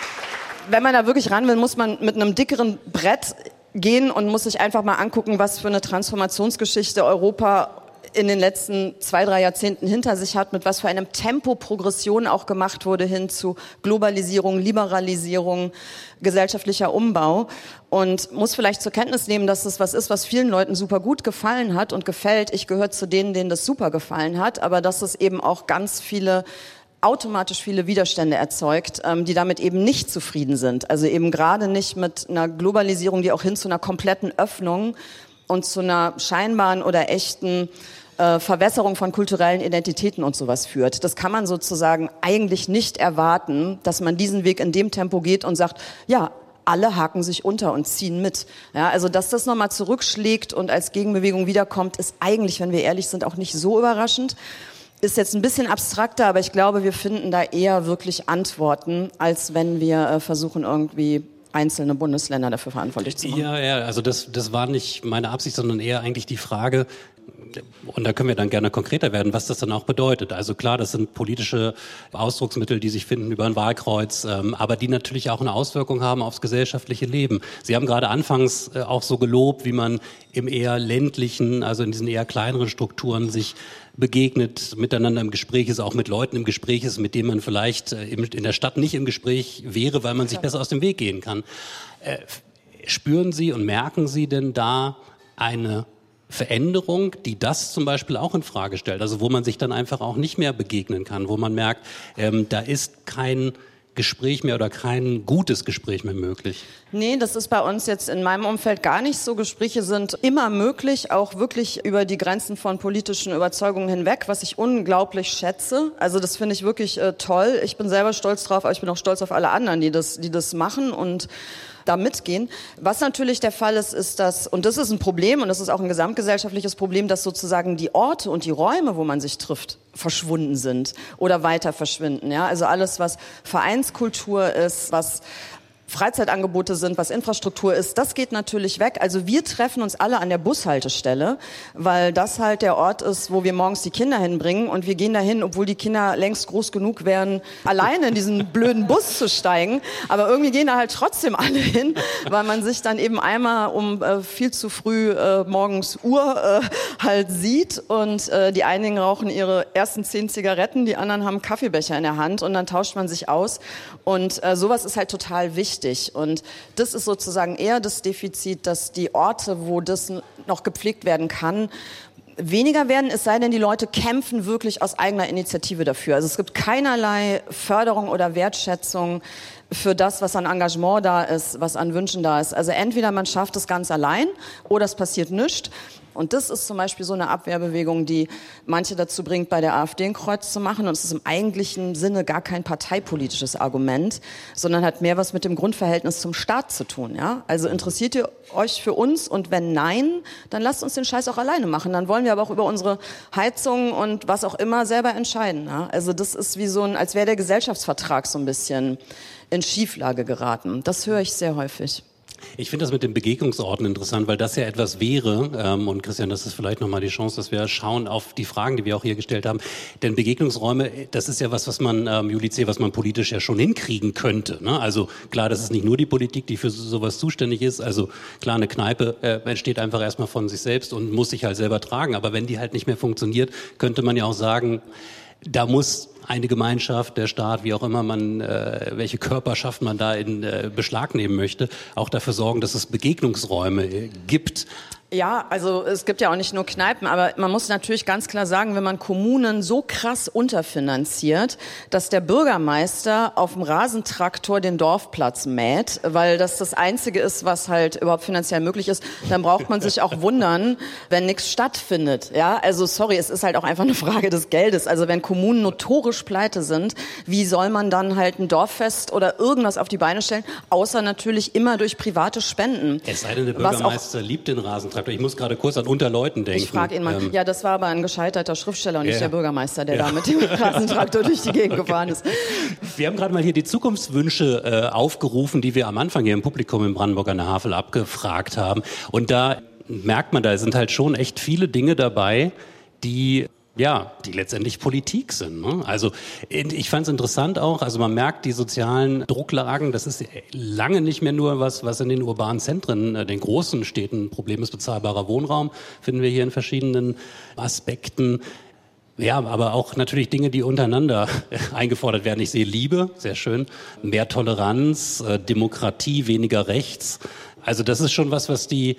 wenn man da wirklich ran will, muss man mit einem dickeren Brett gehen und muss sich einfach mal angucken, was für eine Transformationsgeschichte Europa in den letzten zwei, drei Jahrzehnten hinter sich hat, mit was für einem Tempo Progression auch gemacht wurde hin zu Globalisierung, Liberalisierung, gesellschaftlicher Umbau und muss vielleicht zur Kenntnis nehmen, dass das was ist, was vielen Leuten super gut gefallen hat und gefällt. Ich gehöre zu denen, denen das super gefallen hat, aber dass es eben auch ganz viele automatisch viele Widerstände erzeugt, ähm, die damit eben nicht zufrieden sind. Also eben gerade nicht mit einer Globalisierung, die auch hin zu einer kompletten Öffnung und zu einer scheinbaren oder echten äh, Verwässerung von kulturellen Identitäten und sowas führt. Das kann man sozusagen eigentlich nicht erwarten, dass man diesen Weg in dem Tempo geht und sagt, ja, alle haken sich unter und ziehen mit. Ja, also dass das nochmal zurückschlägt und als Gegenbewegung wiederkommt, ist eigentlich, wenn wir ehrlich sind, auch nicht so überraschend. Ist jetzt ein bisschen abstrakter, aber ich glaube, wir finden da eher wirklich Antworten, als wenn wir äh, versuchen, irgendwie einzelne Bundesländer dafür verantwortlich zu machen. Ja, ja, also das, das war nicht meine Absicht, sondern eher eigentlich die Frage, und da können wir dann gerne konkreter werden, was das dann auch bedeutet. Also klar, das sind politische Ausdrucksmittel, die sich finden über ein Wahlkreuz, ähm, aber die natürlich auch eine Auswirkung haben aufs gesellschaftliche Leben. Sie haben gerade anfangs äh, auch so gelobt, wie man im eher ländlichen, also in diesen eher kleineren Strukturen sich begegnet, miteinander im Gespräch ist, auch mit Leuten im Gespräch ist, mit denen man vielleicht äh, in der Stadt nicht im Gespräch wäre, weil man sich ja. besser aus dem Weg gehen kann. Äh, spüren Sie und merken Sie denn da eine Veränderung, die das zum Beispiel auch in Frage stellt, also wo man sich dann einfach auch nicht mehr begegnen kann, wo man merkt, ähm, da ist kein Gespräch mehr oder kein gutes Gespräch mehr möglich? Nee, das ist bei uns jetzt in meinem Umfeld gar nicht so. Gespräche sind immer möglich, auch wirklich über die Grenzen von politischen Überzeugungen hinweg, was ich unglaublich schätze. Also das finde ich wirklich äh, toll. Ich bin selber stolz drauf, aber ich bin auch stolz auf alle anderen, die das, die das machen und da mitgehen. Was natürlich der Fall ist, ist, dass, und das ist ein Problem und das ist auch ein gesamtgesellschaftliches Problem, dass sozusagen die Orte und die Räume, wo man sich trifft, verschwunden sind oder weiter verschwinden. Ja? Also alles, was Vereinskultur ist, was Freizeitangebote sind, was Infrastruktur ist, das geht natürlich weg. Also wir treffen uns alle an der Bushaltestelle, weil das halt der Ort ist, wo wir morgens die Kinder hinbringen und wir gehen dahin, obwohl die Kinder längst groß genug wären, alleine in diesen blöden Bus zu steigen. Aber irgendwie gehen da halt trotzdem alle hin, weil man sich dann eben einmal um äh, viel zu früh äh, morgens Uhr äh, halt sieht und äh, die einigen rauchen ihre ersten zehn Zigaretten, die anderen haben Kaffeebecher in der Hand und dann tauscht man sich aus und äh, sowas ist halt total wichtig. Und das ist sozusagen eher das Defizit, dass die Orte, wo das noch gepflegt werden kann, weniger werden, es sei denn, die Leute kämpfen wirklich aus eigener Initiative dafür. Also es gibt keinerlei Förderung oder Wertschätzung für das, was an Engagement da ist, was an Wünschen da ist. Also entweder man schafft es ganz allein oder es passiert nichts. Und das ist zum Beispiel so eine Abwehrbewegung, die manche dazu bringt, bei der AfD ein Kreuz zu machen. Und es ist im eigentlichen Sinne gar kein parteipolitisches Argument, sondern hat mehr was mit dem Grundverhältnis zum Staat zu tun. Ja? Also interessiert ihr euch für uns? Und wenn nein, dann lasst uns den Scheiß auch alleine machen. Dann wollen wir aber auch über unsere Heizung und was auch immer selber entscheiden. Ja? Also das ist wie so ein, als wäre der Gesellschaftsvertrag so ein bisschen in Schieflage geraten. Das höre ich sehr häufig. Ich finde das mit den Begegnungsorten interessant, weil das ja etwas wäre, ähm, und Christian, das ist vielleicht nochmal die Chance, dass wir schauen auf die Fragen, die wir auch hier gestellt haben. Denn Begegnungsräume, das ist ja was, was man, ähm, Juli C., was man politisch ja schon hinkriegen könnte. Ne? Also klar, das ist nicht nur die Politik, die für sowas zuständig ist. Also klar, eine Kneipe äh, entsteht einfach erstmal von sich selbst und muss sich halt selber tragen. Aber wenn die halt nicht mehr funktioniert, könnte man ja auch sagen, da muss eine Gemeinschaft, der Staat, wie auch immer man, äh, welche Körperschaft man da in äh, Beschlag nehmen möchte, auch dafür sorgen, dass es Begegnungsräume äh, gibt. Ja, also es gibt ja auch nicht nur Kneipen, aber man muss natürlich ganz klar sagen, wenn man Kommunen so krass unterfinanziert, dass der Bürgermeister auf dem Rasentraktor den Dorfplatz mäht, weil das das Einzige ist, was halt überhaupt finanziell möglich ist, dann braucht man sich auch wundern, wenn nichts stattfindet. Ja, also sorry, es ist halt auch einfach eine Frage des Geldes. Also wenn Kommunen notorisch pleite sind, wie soll man dann halt ein Dorffest oder irgendwas auf die Beine stellen, außer natürlich immer durch private Spenden. Es sei denn, der Bürgermeister liebt den Rasentraktor. Ich muss gerade kurz an Unterleuten denken. Ich frage ihn mal. Ähm, ja, das war aber ein gescheiterter Schriftsteller und nicht ja. der Bürgermeister, der ja. da mit dem Rasentraktor durch die Gegend okay. gefahren ist. Wir haben gerade mal hier die Zukunftswünsche äh, aufgerufen, die wir am Anfang hier im Publikum in Brandenburg an der Havel abgefragt haben. Und da merkt man, da sind halt schon echt viele Dinge dabei, die... Ja, die letztendlich Politik sind. Ne? Also ich fand es interessant auch, also man merkt die sozialen Drucklagen, das ist lange nicht mehr nur was, was in den urbanen Zentren, den großen Städten ein Problem ist, bezahlbarer Wohnraum, finden wir hier in verschiedenen Aspekten. Ja, aber auch natürlich Dinge, die untereinander eingefordert werden. Ich sehe Liebe, sehr schön, mehr Toleranz, Demokratie, weniger Rechts. Also das ist schon was, was die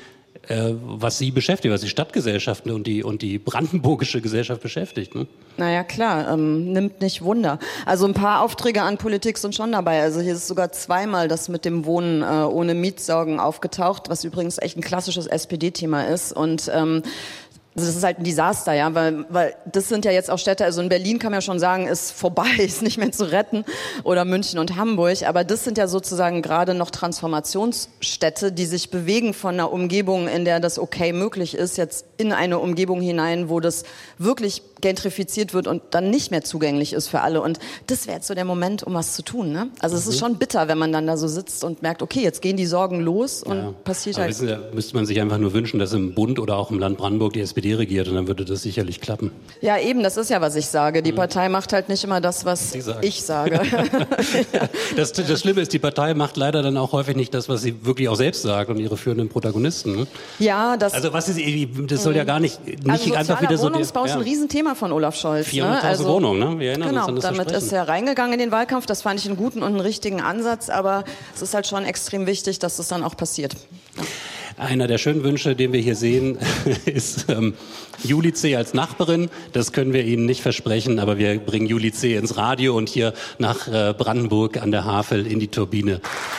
was Sie beschäftigt, was die Stadtgesellschaften und die, und die brandenburgische Gesellschaft beschäftigt. Ne? Naja, klar, ähm, nimmt nicht Wunder. Also ein paar Aufträge an Politik sind schon dabei. Also hier ist sogar zweimal das mit dem Wohnen äh, ohne Mietsorgen aufgetaucht, was übrigens echt ein klassisches S P D-Thema ist. Und ähm, das ist halt ein Desaster, ja, weil, weil das sind ja jetzt auch Städte, also in Berlin kann man ja schon sagen, ist vorbei, ist nicht mehr zu retten, oder München und Hamburg, aber das sind ja sozusagen gerade noch Transformationsstädte, die sich bewegen von einer Umgebung, in der das okay möglich ist, jetzt in eine Umgebung hinein, wo das wirklich gentrifiziert wird und dann nicht mehr zugänglich ist für alle. Und das wäre jetzt so der Moment, um was zu tun, ne? Also es ist schon bitter, wenn man dann da so sitzt und merkt, okay, jetzt gehen die Sorgen los und ja. passiert aber halt... Wissen, da müsste man sich einfach nur wünschen, dass im Bund oder auch im Land Brandenburg die S P D regiert und dann würde das sicherlich klappen. Ja, eben, das ist ja, was ich sage. Die Partei macht halt nicht immer das, was ich sage. ja. das, das Schlimme ist, die Partei macht leider dann auch häufig nicht das, was sie wirklich auch selbst sagt und ihre führenden Protagonisten. Ne? Ja, das... Also was ist, das soll ja gar nicht, nicht also einfach wieder so... Wohnungsbau ist ja. ein Riesenthema von Olaf Scholz. vierhunderttausend ne? also, Wohnungen, ne? Wir erinnern genau, uns an das damit ist er reingegangen in den Wahlkampf. Das fand ich einen guten und einen richtigen Ansatz, aber es ist halt schon extrem wichtig, dass das dann auch passiert. Ja. Einer der schönen Wünsche, den wir hier sehen, ist ähm, Juli C. als Nachbarin. Das können wir Ihnen nicht versprechen, aber wir bringen Juli C. ins Radio und hier nach äh, Brandenburg an der Havel in die Turbine.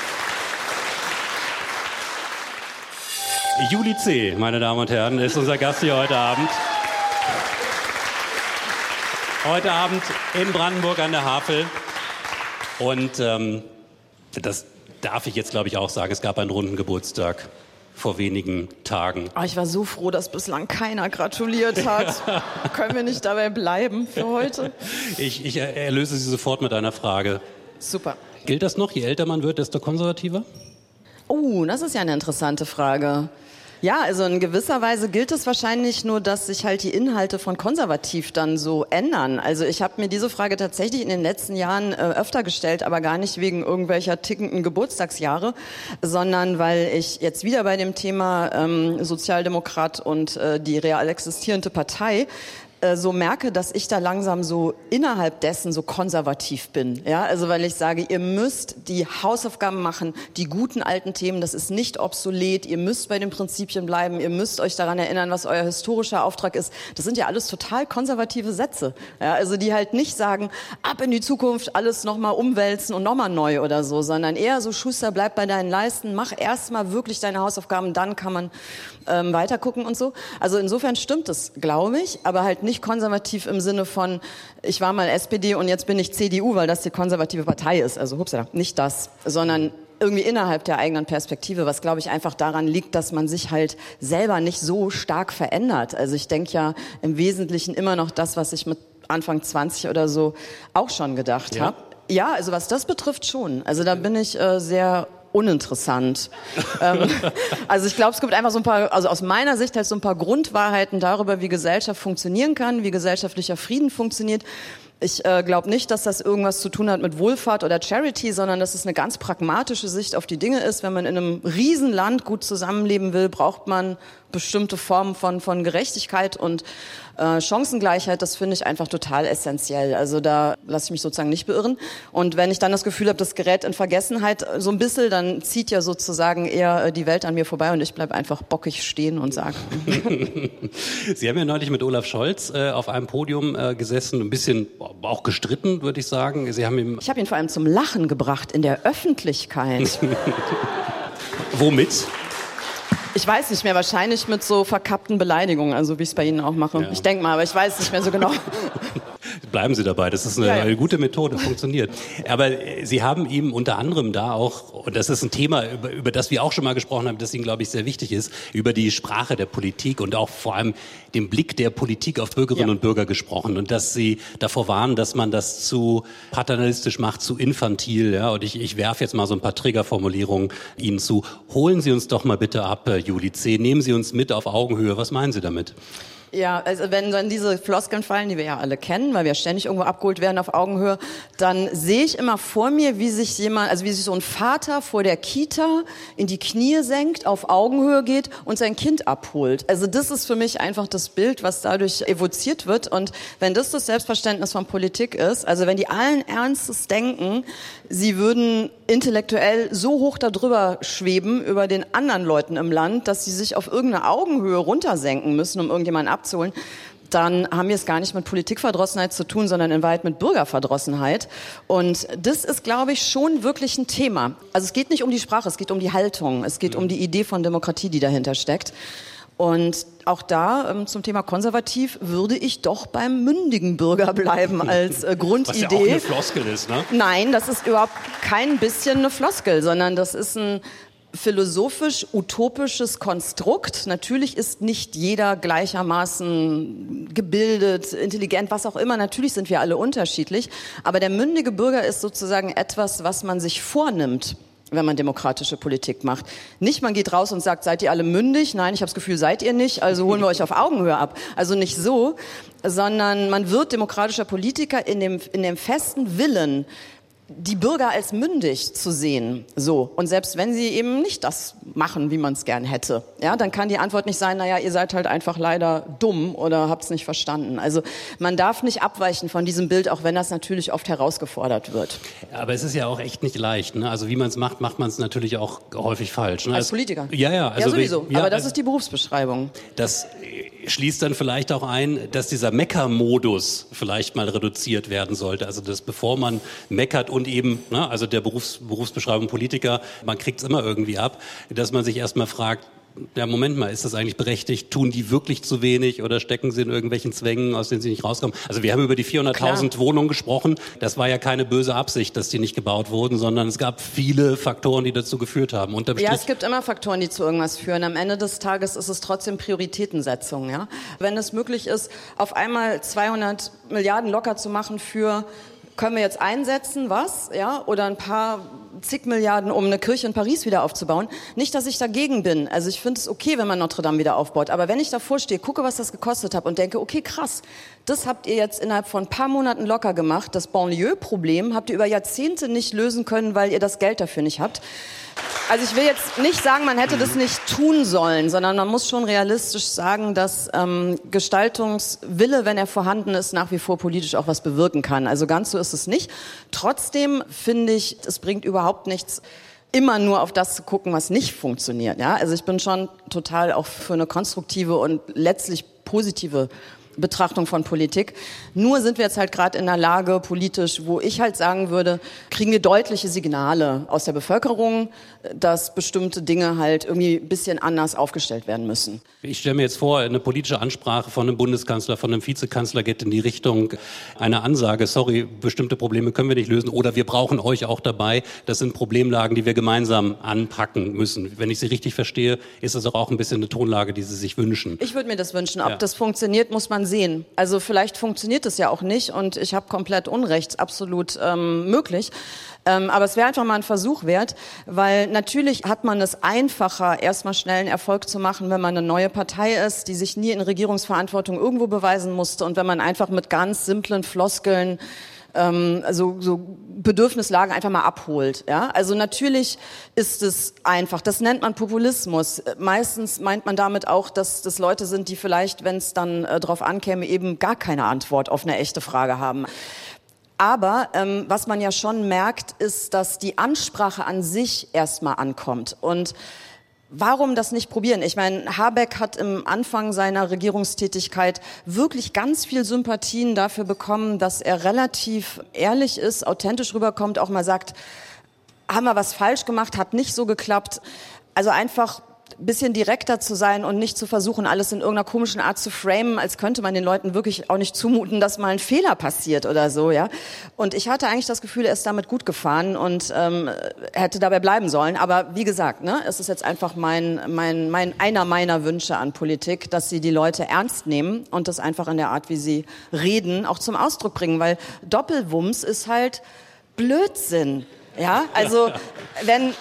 Juli C., meine Damen und Herren, ist unser Gast hier heute Abend. Heute Abend in Brandenburg an der Havel. Und ähm, das darf ich jetzt, glaube ich, auch sagen. Es gab einen runden Geburtstag vor wenigen Tagen. Oh, ich war so froh, dass bislang keiner gratuliert hat. Können wir nicht dabei bleiben für heute? Ich, ich erlöse Sie sofort mit einer Frage. Super. Gilt das noch? Je älter man wird, desto konservativer? Oh, das ist ja eine interessante Frage. Ja, also in gewisser Weise gilt es wahrscheinlich nur, dass sich halt die Inhalte von konservativ dann so ändern. Also ich habe mir diese Frage tatsächlich in den letzten Jahren äh, öfter gestellt, aber gar nicht wegen irgendwelcher tickenden Geburtstagsjahre, sondern weil ich jetzt wieder bei dem Thema ähm, Sozialdemokrat und äh, die real existierende Partei so merke, dass ich da langsam so innerhalb dessen so konservativ bin. Ja, also weil ich sage, ihr müsst die Hausaufgaben machen, die guten alten Themen, das ist nicht obsolet, ihr müsst bei den Prinzipien bleiben, ihr müsst euch daran erinnern, was euer historischer Auftrag ist. Das sind ja alles total konservative Sätze. Ja, also die halt nicht sagen, ab in die Zukunft, alles nochmal umwälzen und nochmal neu oder so, sondern eher so, Schuster, bleib bei deinen Leisten, mach erstmal wirklich deine Hausaufgaben, dann kann man ähm, weiter gucken und so. Also insofern stimmt es, glaube ich, aber halt nicht konservativ im Sinne von, ich war mal S P D und jetzt bin ich C D U, weil das die konservative Partei ist. Also hupsala, nicht das, sondern irgendwie innerhalb der eigenen Perspektive, was glaube ich einfach daran liegt, dass man sich halt selber nicht so stark verändert. Also ich denke ja im Wesentlichen immer noch das, was ich mit Anfang zwanzig oder so auch schon gedacht ja. habe. Ja, also was das betrifft schon. Also da bin ich äh, sehr uninteressant. ähm, also ich glaube, es gibt einfach so ein paar, also aus meiner Sicht halt so ein paar Grundwahrheiten darüber, wie Gesellschaft funktionieren kann, wie gesellschaftlicher Frieden funktioniert. Ich äh, glaube nicht, dass das irgendwas zu tun hat mit Wohlfahrt oder Charity, sondern dass es eine ganz pragmatische Sicht auf die Dinge ist. Wenn man in einem Riesenland gut zusammenleben will, braucht man bestimmte Formen von, von Gerechtigkeit und äh, Chancengleichheit. Das finde ich einfach total essentiell. Also da lasse ich mich sozusagen nicht beirren. Und wenn ich dann das Gefühl habe, das gerät in Vergessenheit so ein bisschen, dann zieht ja sozusagen eher die Welt an mir vorbei und ich bleibe einfach bockig stehen und sage. Sie haben ja neulich mit Olaf Scholz äh, auf einem Podium äh, gesessen, ein bisschen auch gestritten, würde ich sagen. Sie haben ihm ich habe ihn vor allem zum Lachen gebracht in der Öffentlichkeit. Womit? Ich weiß nicht mehr, wahrscheinlich mit so verkappten Beleidigungen, also wie ich es bei Ihnen auch mache. Ja. Ich denke mal, aber ich weiß nicht mehr so genau. Bleiben Sie dabei, das ist eine, ja, ja. eine gute Methode, funktioniert. Aber Sie haben ihm unter anderem da auch, und das ist ein Thema, über, über das wir auch schon mal gesprochen haben, das Ihnen, glaube ich, sehr wichtig ist, über die Sprache der Politik und auch vor allem den Blick der Politik auf Bürgerinnen ja. und Bürger gesprochen und dass Sie davor warnen, dass man das zu paternalistisch macht, zu infantil. Ja? Und ich, ich werfe jetzt mal so ein paar Triggerformulierungen Ihnen zu. Holen Sie uns doch mal bitte ab, Juli C. Nehmen Sie uns mit auf Augenhöhe. Was meinen Sie damit? Ja, also wenn dann diese Floskeln fallen, die wir ja alle kennen, weil wir ständig irgendwo abgeholt werden auf Augenhöhe, dann sehe ich immer vor mir, wie sich jemand, also wie sich so ein Vater vor der Kita in die Knie senkt, auf Augenhöhe geht und sein Kind abholt. Also das ist für mich einfach das Bild, was dadurch evoziert wird. Und wenn das das Selbstverständnis von Politik ist, also wenn die allen Ernstes denken, sie würden intellektuell so hoch darüber schweben über den anderen Leuten im Land, dass sie sich auf irgendeine Augenhöhe runtersenken müssen, um irgendjemanden abzuholen, dann haben wir es gar nicht mit Politikverdrossenheit zu tun, sondern in Wahrheit mit Bürgerverdrossenheit. Und das ist, glaube ich, schon wirklich ein Thema. Also es geht nicht um die Sprache, es geht um die Haltung, es geht um die Idee von Demokratie, die dahinter steckt. Und auch da ähm, zum Thema konservativ würde ich doch beim mündigen Bürger bleiben als äh, Grundidee. Was ja auch eine Floskel ist, ne? Nein, das ist überhaupt kein bisschen eine Floskel, sondern das ist ein philosophisch-utopisches Konstrukt. Natürlich ist nicht jeder gleichermaßen gebildet, intelligent, was auch immer. Natürlich sind wir alle unterschiedlich. Aber der mündige Bürger ist sozusagen etwas, was man sich vornimmt, wenn man demokratische Politik macht. Nicht, man geht raus und sagt, seid ihr alle mündig? Nein, ich habe das Gefühl, seid ihr nicht, also holen wir euch auf Augenhöhe ab. Also nicht so, sondern man wird demokratischer Politiker in dem, in dem festen Willen, die Bürger als mündig zu sehen, so. Und selbst wenn sie eben nicht das machen, wie man es gern hätte, ja, dann kann die Antwort nicht sein, naja, ihr seid halt einfach leider dumm oder habt es nicht verstanden. Also man darf nicht abweichen von diesem Bild, auch wenn das natürlich oft herausgefordert wird. Aber es ist ja auch echt nicht leicht, ne? Also wie man es macht, macht man es natürlich auch häufig falsch. Ne? Als Politiker? Ja, ja. Also ja, sowieso. Ja, aber das also, ist die Berufsbeschreibung. Das schließt dann vielleicht auch ein, dass dieser Mecker-Modus vielleicht mal reduziert werden sollte. Also dass bevor man meckert und eben, ne, also der Berufs, Berufsbeschreibung Politiker, man kriegt es immer irgendwie ab, dass man sich erstmal fragt, ja, Moment mal, ist das eigentlich berechtigt? Tun die wirklich zu wenig oder stecken sie in irgendwelchen Zwängen, aus denen sie nicht rauskommen? Also wir haben über die vierhunderttausend Wohnungen gesprochen. Das war ja keine böse Absicht, dass die nicht gebaut wurden, sondern es gab viele Faktoren, die dazu geführt haben. Unterm ja, Strich es gibt immer Faktoren, die zu irgendwas führen. Am Ende des Tages ist es trotzdem Prioritätensetzung. Ja? Wenn es möglich ist, auf einmal zweihundert Milliarden locker zu machen für können wir jetzt einsetzen, was, ja, oder ein paar zig Milliarden, um eine Kirche in Paris wieder aufzubauen. Nicht, dass ich dagegen bin. Also ich finde es okay, wenn man Notre Dame wieder aufbaut. Aber wenn ich davor stehe, gucke, was das gekostet hat und denke, okay, krass, das habt ihr jetzt innerhalb von ein paar Monaten locker gemacht. Das Banlieue-Problem habt ihr über Jahrzehnte nicht lösen können, weil ihr das Geld dafür nicht habt. Also ich will jetzt nicht sagen, man hätte das nicht tun sollen, sondern man muss schon realistisch sagen, dass ähm, Gestaltungswille, wenn er vorhanden ist, nach wie vor politisch auch was bewirken kann. Also ganz so ist es nicht. Trotzdem finde ich, es bringt überhaupt nichts, immer nur auf das zu gucken, was nicht funktioniert. Ja? Also ich bin schon total auch für eine konstruktive und letztlich positive Betrachtung von Politik. Nur sind wir jetzt halt gerade in einer Lage politisch, wo ich halt sagen würde, kriegen wir deutliche Signale aus der Bevölkerung, dass bestimmte Dinge halt irgendwie ein bisschen anders aufgestellt werden müssen. Ich stelle mir jetzt vor, eine politische Ansprache von einem Bundeskanzler, von einem Vizekanzler geht in die Richtung einer Ansage, sorry, bestimmte Probleme können wir nicht lösen oder wir brauchen euch auch dabei. Das sind Problemlagen, die wir gemeinsam anpacken müssen. Wenn ich Sie richtig verstehe, ist das auch ein bisschen eine Tonlage, die Sie sich wünschen. Ich würde mir das wünschen. Ob ja. das funktioniert, muss man sehen. Also vielleicht funktioniert es ja auch nicht und ich habe komplett Unrecht, absolut ähm, möglich. Ähm, aber es wäre einfach mal ein Versuch wert, weil natürlich hat man es einfacher, erstmal schnell einen Erfolg zu machen, wenn man eine neue Partei ist, die sich nie in Regierungsverantwortung irgendwo beweisen musste und wenn man einfach mit ganz simplen Floskeln ähm, also so Bedürfnislagen einfach mal abholt. Ja? Also natürlich ist es einfach, das nennt man Populismus. Meistens meint man damit auch, dass das Leute sind, die vielleicht, wenn es dann äh, drauf ankäme, eben gar keine Antwort auf eine echte Frage haben. Aber ähm, was man ja schon merkt, ist, dass die Ansprache an sich erstmal ankommt. Und warum das nicht probieren? Ich meine, Habeck hat im Anfang seiner Regierungstätigkeit wirklich ganz viel Sympathien dafür bekommen, dass er relativ ehrlich ist, authentisch rüberkommt, auch mal sagt, haben wir was falsch gemacht, hat nicht so geklappt. Also einfach ein bisschen direkter zu sein und nicht zu versuchen, alles in irgendeiner komischen Art zu framen, als könnte man den Leuten wirklich auch nicht zumuten, dass mal ein Fehler passiert oder so, ja. Und ich hatte eigentlich das Gefühl, er ist damit gut gefahren und ähm, hätte dabei bleiben sollen. Aber wie gesagt, ne, es ist jetzt einfach mein, mein, mein, einer meiner Wünsche an Politik, dass sie die Leute ernst nehmen und das einfach in der Art, wie sie reden, auch zum Ausdruck bringen, weil Doppelwumms ist halt Blödsinn, ja. Also wenn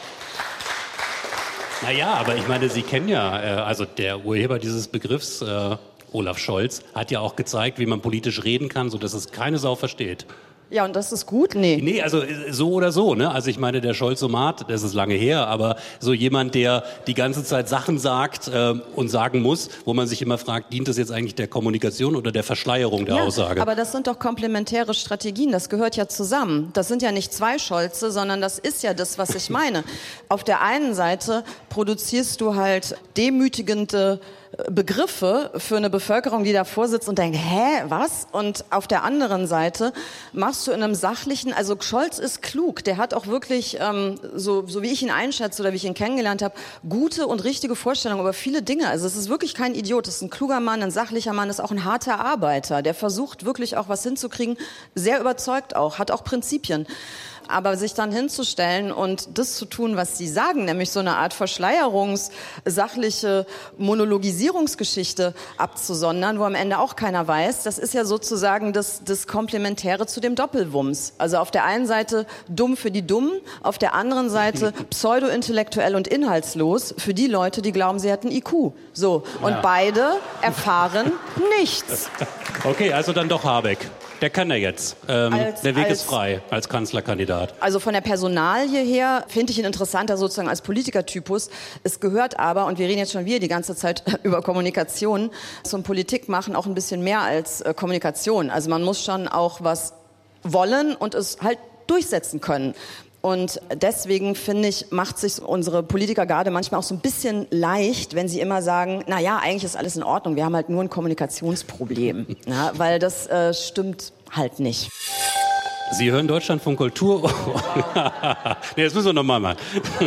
Naja, aber ich meine, Sie kennen ja, äh, also der Urheber dieses Begriffs, äh, Olaf Scholz, hat ja auch gezeigt, wie man politisch reden kann, sodass es keine Sau versteht. Ja, und das ist gut? Nee. Nee, also so oder so, ne? Also ich meine, der Scholz-Somat, das ist lange her, aber so jemand, der die ganze Zeit Sachen sagt äh, und sagen muss, wo man sich immer fragt, dient das jetzt eigentlich der Kommunikation oder der Verschleierung der ja, Aussage? Aber das sind doch komplementäre Strategien, das gehört ja zusammen. Das sind ja nicht zwei Scholze, sondern das ist ja das, was ich meine. Auf der einen Seite produzierst du halt demütigende Begriffe für eine Bevölkerung, die davor sitzt und denkt, hä, was? Und auf der anderen Seite machst du in einem sachlichen, also Scholz ist klug, der hat auch wirklich, ähm, so, so wie ich ihn einschätze oder wie ich ihn kennengelernt habe, gute und richtige Vorstellungen über viele Dinge. Also es ist wirklich kein Idiot, es ist ein kluger Mann, ein sachlicher Mann, ist auch ein harter Arbeiter, der versucht wirklich auch was hinzukriegen, sehr überzeugt auch, hat auch Prinzipien. Aber sich dann hinzustellen und das zu tun, was Sie sagen, nämlich so eine Art Verschleierungs-, sachliche Monologisierungsgeschichte abzusondern, wo am Ende auch keiner weiß, das ist ja sozusagen das, das Komplementäre zu dem Doppelwumms. Also auf der einen Seite dumm für die Dummen, auf der anderen Seite pseudo-intellektuell und inhaltslos für die Leute, die glauben, sie hätten I Q. So. Und ja. Beide erfahren nichts. Okay, also dann doch Habeck. Der kann er jetzt. Ähm, als, der Weg als, ist frei als Kanzlerkandidat. Also von der Personalie her finde ich ihn interessanter sozusagen als Politikertypus. Es gehört aber, und wir reden jetzt schon wieder die ganze Zeit über Kommunikation, zum Politikmachen auch ein bisschen mehr als äh, Kommunikation. Also man muss schon auch was wollen und es halt durchsetzen können. Und deswegen, finde ich, macht sich unsere Politikergarde manchmal auch so ein bisschen leicht, wenn sie immer sagen, na ja, eigentlich ist alles in Ordnung, wir haben halt nur ein Kommunikationsproblem. Ja, weil das äh, stimmt halt nicht. Sie hören Deutschlandfunk Kultur. Nee, das müssen wir nochmal machen.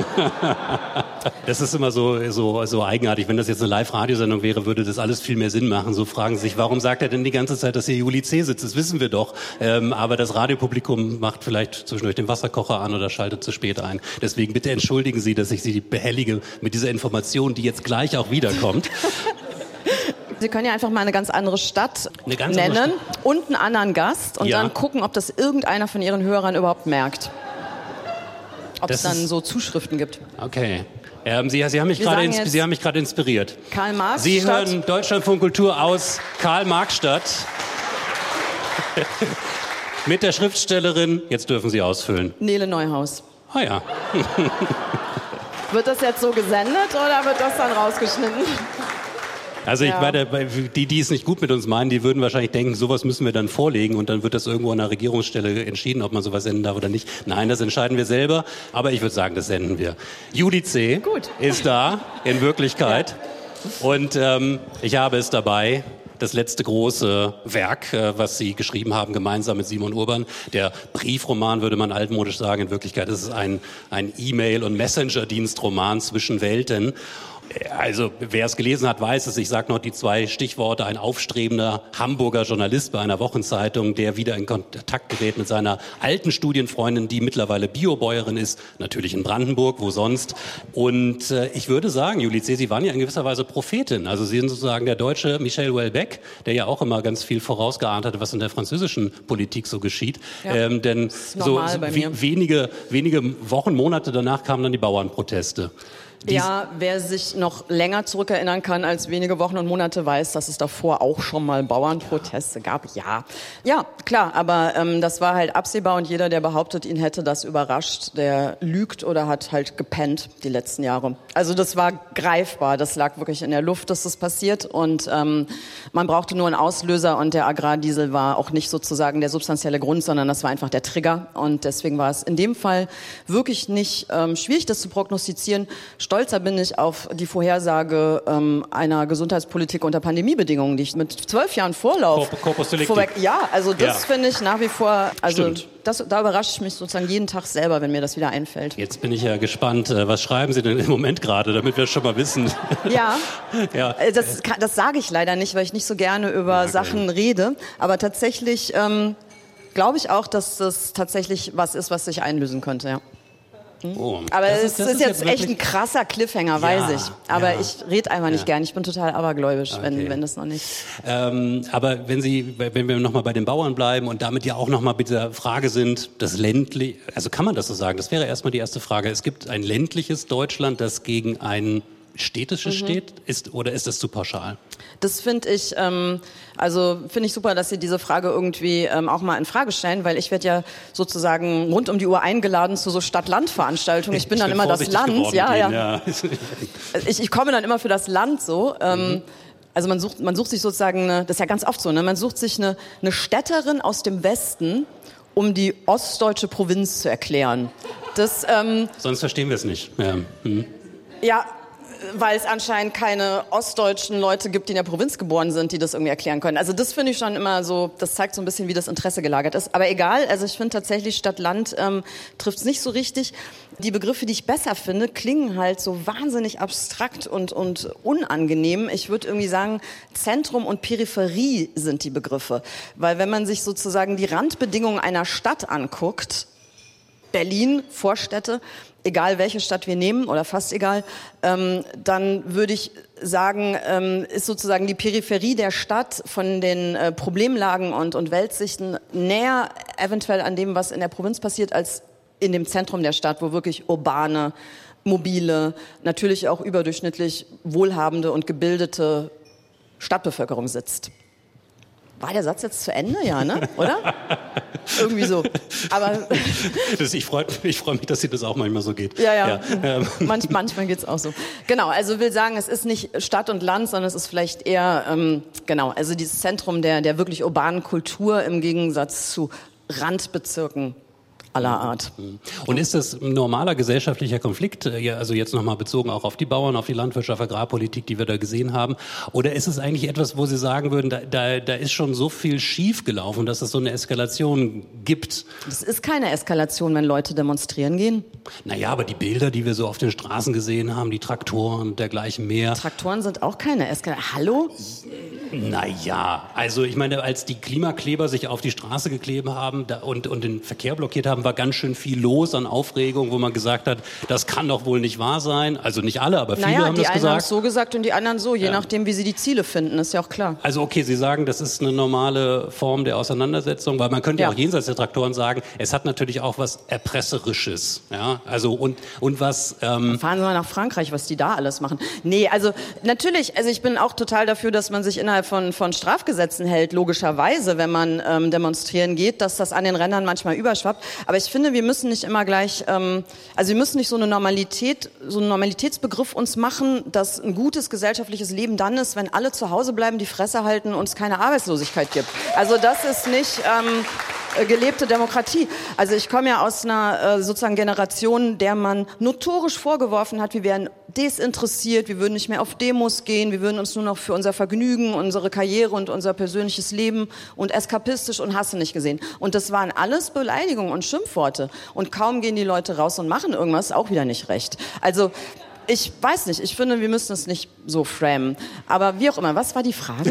Das ist immer so, so, so eigenartig. Wenn das jetzt eine Live-Radiosendung wäre, würde das alles viel mehr Sinn machen. So fragen Sie sich, warum sagt er denn die ganze Zeit, dass hier Juli C. sitzt? Das wissen wir doch. Ähm, aber das Radiopublikum macht vielleicht zwischendurch den Wasserkocher an oder schaltet zu spät ein. Deswegen bitte entschuldigen Sie, dass ich Sie behellige mit dieser Information, die jetzt gleich auch wiederkommt. Sie können ja einfach mal eine ganz andere Stadt Eine ganz nennen andere und einen anderen Gast und Ja. dann gucken, ob das irgendeiner von Ihren Hörern überhaupt merkt. Ob Das es dann ist- so Zuschriften gibt. Okay. Ähm, Sie, Sie haben mich Wir gerade sagen ins, jetzt Sie haben mich gerade inspiriert. Karl Marx Sie Stadt. hören Deutschlandfunk Kultur aus Karl-Marx-Stadt. Mit der Schriftstellerin, jetzt dürfen Sie ausfüllen. Nele Neuhaus. Ah ja. Wird das jetzt so gesendet oder wird das dann rausgeschnitten? Also ich Ja. meine, bei- die, die es nicht gut mit uns meinen, die würden wahrscheinlich denken, sowas müssen wir dann vorlegen und dann wird das irgendwo an der Regierungsstelle entschieden, ob man sowas senden darf oder nicht. Nein, das entscheiden wir selber, aber ich würde sagen, das senden wir. Juli C. Gut. ist da, in Wirklichkeit. Und ähm, ich habe es dabei, das letzte große Werk, äh, was Sie geschrieben haben, gemeinsam mit Simon Urban. Der Briefroman, würde man altmodisch sagen. In Wirklichkeit ist es ein, ein E-Mail- und Messenger-Dienstroman zwischen Welten. Also wer es gelesen hat, weiß es. Ich sage noch die zwei Stichworte. Ein aufstrebender Hamburger Journalist bei einer Wochenzeitung, der wieder in Kontakt gerät mit seiner alten Studienfreundin, die mittlerweile Biobäuerin ist, natürlich in Brandenburg, wo sonst. Und äh, ich würde sagen, Juli C., Sie waren ja in gewisser Weise Prophetin. Also Sie sind sozusagen der deutsche Michel Houellebecq, der ja auch immer ganz viel vorausgeahnt hatte, was in der französischen Politik so geschieht. Ja, ähm, denn so, normal so bei we- mir. wenige, wenige Wochen, Monate danach kamen dann die Bauernproteste. Dies- Ja, wer sich noch länger zurückerinnern kann als wenige Wochen und Monate, weiß, dass es davor auch schon mal Bauernproteste gab. Ja, ja, klar, aber ähm, das war halt absehbar und jeder, der behauptet, ihn hätte das überrascht, der lügt oder hat halt gepennt die letzten Jahre. Also das war greifbar, das lag wirklich in der Luft, dass das passiert und ähm, man brauchte nur einen Auslöser und der Agrardiesel war auch nicht sozusagen der substanzielle Grund, sondern das war einfach der Trigger und deswegen war es in dem Fall wirklich nicht ähm, schwierig, das zu prognostizieren. Stolzer bin ich auf die Vorhersage ähm, einer Gesundheitspolitik unter Pandemiebedingungen, die ich mit zwölf Jahren Vorlauf Corp- Corpus Delicti. vorweg. Ja, also das Ja. finde ich nach wie vor, also Stimmt. das, da überrasche ich mich sozusagen jeden Tag selber, wenn mir das wieder einfällt. Jetzt bin ich ja gespannt, äh, was schreiben Sie denn im Moment gerade, damit wir schon mal wissen. Ja, Ja. äh, das, kann- das sage ich leider nicht, weil ich nicht so gerne über Ja, Sachen rede. Aber tatsächlich ähm, glaube ich auch, dass das tatsächlich was ist, was sich einlösen könnte, ja. Oh, Aber das es das ist, jetzt echt wirklich- ein krasser Cliffhanger, Ja, weiß ich. Aber ja. ich rede einfach nicht Ja. gern. Ich bin total abergläubisch, Okay. wenn, wenn das noch nicht... Ähm, aber wenn Sie, wenn wir nochmal bei den Bauern bleiben und damit ja auch nochmal bei dieser Frage sind, das ländliche, also kann man das so sagen? Das wäre erstmal die erste Frage. Es gibt ein ländliches Deutschland, das gegen ein städtisches Mhm. steht, ist, oder ist das zu pauschal? Das finde ich, ähm, also finde ich super, dass Sie diese Frage irgendwie ähm, auch mal in Frage stellen, weil ich werde ja sozusagen rund um die Uhr eingeladen zu so Stadt-Land-Veranstaltungen. Ich bin dann immer das vorsichtig Land, geworden ja, mit ja. Ihnen, ja. Ich, ich komme dann immer für das Land so. Ähm, Mhm. Also man sucht, man sucht sich sozusagen, eine, das ist ja ganz oft so, ne? Man sucht sich eine, eine Städterin aus dem Westen, um die ostdeutsche Provinz zu erklären. Das, ähm, Sonst verstehen wir es nicht. Ja. Hm. ja, weil es anscheinend keine ostdeutschen Leute gibt, die in der Provinz geboren sind, die das irgendwie erklären können. Also das finde ich schon immer so, das zeigt so ein bisschen, wie das Interesse gelagert ist. Aber egal, also ich finde tatsächlich Stadt-Land ähm, trifft es nicht so richtig. Die Begriffe, die ich besser finde, klingen halt so wahnsinnig abstrakt und, und unangenehm. Ich würde irgendwie sagen, Zentrum und Peripherie sind die Begriffe. Weil wenn man sich sozusagen die Randbedingungen einer Stadt anguckt, Berlin, Vorstädte, egal welche Stadt wir nehmen oder fast egal, ähm, dann würde ich sagen, ähm, ist sozusagen die Peripherie der Stadt von den äh, Problemlagen und, und Weltsichten näher eventuell an dem, was in der Provinz passiert, als in dem Zentrum der Stadt, wo wirklich urbane, mobile, natürlich auch überdurchschnittlich wohlhabende und gebildete Stadtbevölkerung sitzt. War der Satz jetzt zu Ende? Ja, ne? Oder? Irgendwie so. Aber Das, ich freue ich freu mich, dass Sie das auch manchmal so geht. ja, ja. Ähm, Manch, manchmal geht's auch so. Genau, also will sagen, es ist nicht Stadt und Land, sondern es ist vielleicht eher, ähm, genau, also dieses Zentrum der, der wirklich urbanen Kultur im Gegensatz zu Randbezirken aller Art. Und ist das ein normaler gesellschaftlicher Konflikt, äh, ja, also jetzt nochmal bezogen auch auf die Bauern, auf die Landwirtschaft, Agrarpolitik, die wir da gesehen haben? Oder ist es eigentlich etwas, wo Sie sagen würden, da, da, da ist schon so viel schief gelaufen, dass es so eine Eskalation gibt? Das ist keine Eskalation, wenn Leute demonstrieren gehen. Naja, aber die Bilder, die wir so auf den Straßen gesehen haben, die Traktoren und dergleichen mehr. Traktoren sind auch keine Eskalation. Hallo? Naja, also ich meine, als die Klimakleber sich auf die Straße geklebt haben da, und, und den Verkehr blockiert haben, war ganz schön viel los an Aufregung, wo man gesagt hat, das kann doch wohl nicht wahr sein. Also nicht alle, aber viele naja, haben das gesagt. die einen haben es so gesagt und die anderen so, je ja. nachdem, wie sie die Ziele finden, ist ja auch klar. Also okay, Sie sagen, das ist eine normale Form der Auseinandersetzung, weil man könnte ja, ja auch jenseits der Traktoren sagen, es hat natürlich auch was Erpresserisches. Ja? Also und, und was... Ähm Fahren Sie mal nach Frankreich, was die da alles machen. Nee, also natürlich, also ich bin auch total dafür, dass man sich innerhalb von, von Strafgesetzen hält, logischerweise, wenn man ähm, demonstrieren geht, dass das an den Rändern manchmal überschwappt. Aber ich finde, wir müssen nicht immer gleich, ähm, also wir müssen nicht so eine Normalität, so einen Normalitätsbegriff uns machen, dass ein gutes gesellschaftliches Leben dann ist, wenn alle zu Hause bleiben, die Fresse halten und es keine Arbeitslosigkeit gibt. Also das ist nicht... Ähm, gelebte Demokratie. Also ich komme ja aus einer äh, sozusagen Generation, der man notorisch vorgeworfen hat, wir wären desinteressiert, wir würden nicht mehr auf Demos gehen, wir würden uns nur noch für unser Vergnügen, unsere Karriere und unser persönliches Leben und eskapistisch und Hasse nicht gesehen. Und das waren alles Beleidigungen und Schimpfworte. Und kaum gehen die Leute raus und machen irgendwas, auch wieder nicht recht. Also ich weiß nicht, ich finde, wir müssen es nicht so framen. Aber wie auch immer, was war die Frage?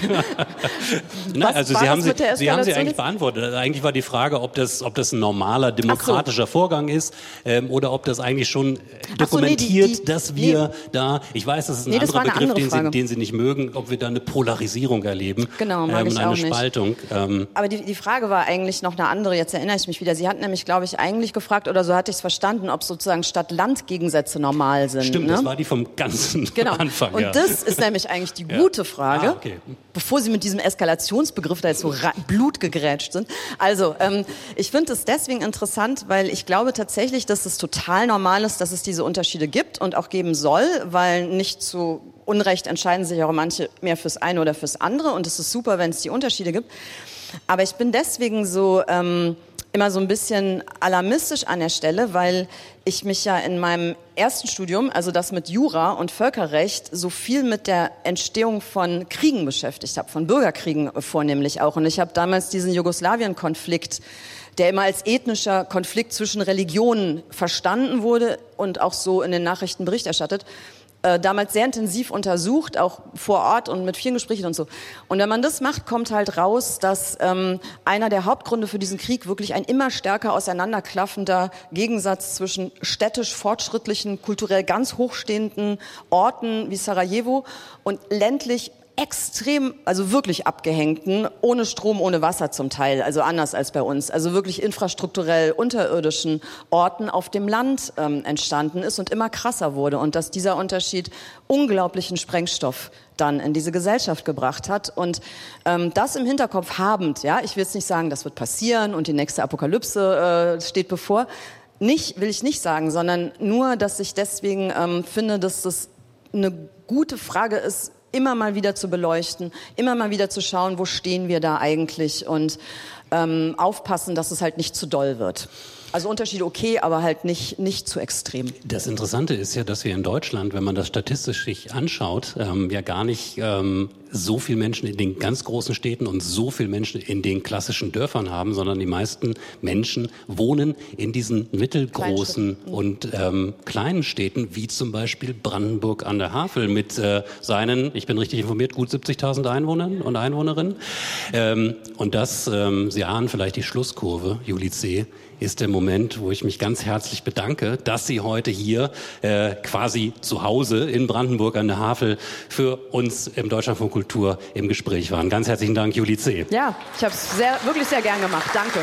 Nein, also Sie haben sie, sie haben sie eigentlich beantwortet. Also eigentlich war die Frage, ob das, ob das ein normaler demokratischer so. Vorgang ist ähm, oder ob das eigentlich schon dokumentiert, so, nee, die, die, dass wir nee. da, ich weiß, das ist ein nee, anderer Begriff, andere den, Sie, den Sie nicht mögen, ob wir da eine Polarisierung erleben genau, mag ähm, ich und eine auch Spaltung. Nicht. Ähm. Aber die, die Frage war eigentlich noch eine andere, jetzt erinnere ich mich wieder. Sie hatten nämlich, glaube ich, eigentlich gefragt, oder so hatte ich es verstanden, ob sozusagen Stadt-Land-Gegensätze normal sind. Stimmt, ne? Das war die vom ganzen genau. Anfang. Und ja. das ist nämlich eigentlich die gute Frage, ah, okay. bevor Sie mit diesem Eskalationsbegriff da jetzt so Blut gegrätscht sind. Also, ähm, ich finde es deswegen interessant, weil ich glaube tatsächlich, dass es total normal ist, dass es diese Unterschiede gibt und auch geben soll, weil nicht zu Unrecht entscheiden sich auch manche mehr fürs eine oder fürs andere und es ist super, wenn es die Unterschiede gibt. Aber ich bin deswegen so... Ähm, immer so ein bisschen alarmistisch an der Stelle, weil ich mich ja in meinem ersten Studium, also das mit Jura und Völkerrecht, so viel mit der Entstehung von Kriegen beschäftigt habe, von Bürgerkriegen vornehmlich auch. Und ich habe damals diesen Jugoslawien-Konflikt, der immer als ethnischer Konflikt zwischen Religionen verstanden wurde und auch so in den Nachrichten Bericht erstattet, Äh, damals sehr intensiv untersucht, auch vor Ort und mit vielen Gesprächen und so. Und wenn man das macht, kommt halt raus, dass ähm, einer der Hauptgründe für diesen Krieg wirklich ein immer stärker auseinanderklaffender Gegensatz zwischen städtisch fortschrittlichen, kulturell ganz hochstehenden Orten wie Sarajevo und ländlich extrem, also wirklich abgehängten, ohne Strom, ohne Wasser zum Teil, also anders als bei uns, also wirklich infrastrukturell unterirdischen Orten auf dem Land ähm, entstanden ist und immer krasser wurde und dass dieser Unterschied unglaublichen Sprengstoff dann in diese Gesellschaft gebracht hat und ähm, das im Hinterkopf habend, ja, ich will jetzt nicht sagen, das wird passieren und die nächste Apokalypse äh, steht bevor, nicht, will ich nicht sagen, sondern nur, dass ich deswegen ähm, finde, dass das eine gute Frage ist, immer mal wieder zu beleuchten, immer mal wieder zu schauen, wo stehen wir da eigentlich und ähm, aufpassen, dass es halt nicht zu doll wird. Also Unterschiede okay, aber halt nicht, nicht zu extrem. Das Interessante ist ja, dass wir in Deutschland, wenn man das statistisch sich anschaut, ähm, ja gar nicht ähm, so viel Menschen in den ganz großen Städten und so viel Menschen in den klassischen Dörfern haben, sondern die meisten Menschen wohnen in diesen mittelgroßen und ähm, kleinen Städten, wie zum Beispiel Brandenburg an der Havel mit äh, seinen, ich bin richtig informiert, gut siebzigtausend Einwohnern und Einwohnerinnen. Ähm, und das, ähm, Sie ahnen vielleicht die Schlusskurve, Juli C., ist der Moment, wo ich mich ganz herzlich bedanke, dass Sie heute hier äh, quasi zu Hause in Brandenburg an der Havel für uns im Deutschlandfunk Kultur im Gespräch waren. Ganz herzlichen Dank, Juli C. Ja, ich habe es sehr, wirklich sehr gern gemacht. Danke.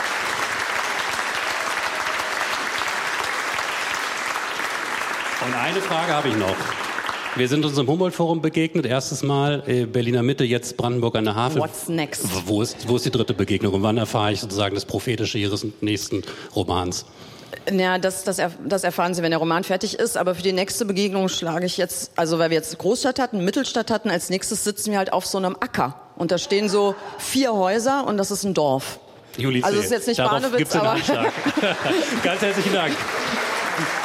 Und eine Frage habe ich noch. Wir sind uns im Humboldt-Forum begegnet, erstes Mal äh, Berliner Mitte, jetzt Brandenburg an der Havel. What's next? Wo ist, wo ist die dritte Begegnung und wann erfahre ich sozusagen das Prophetische Ihres nächsten Romans? Ja, das, das, das erfahren Sie, wenn der Roman fertig ist. Aber für die nächste Begegnung schlage ich jetzt, also weil wir jetzt Großstadt hatten, Mittelstadt hatten, als nächstes sitzen wir halt auf so einem Acker. Und da stehen so vier Häuser und das ist ein Dorf. Juli C. Also es ist jetzt nicht Darauf Barnewitz, gibt's einen aber... Anschlag. Ganz herzlichen Dank.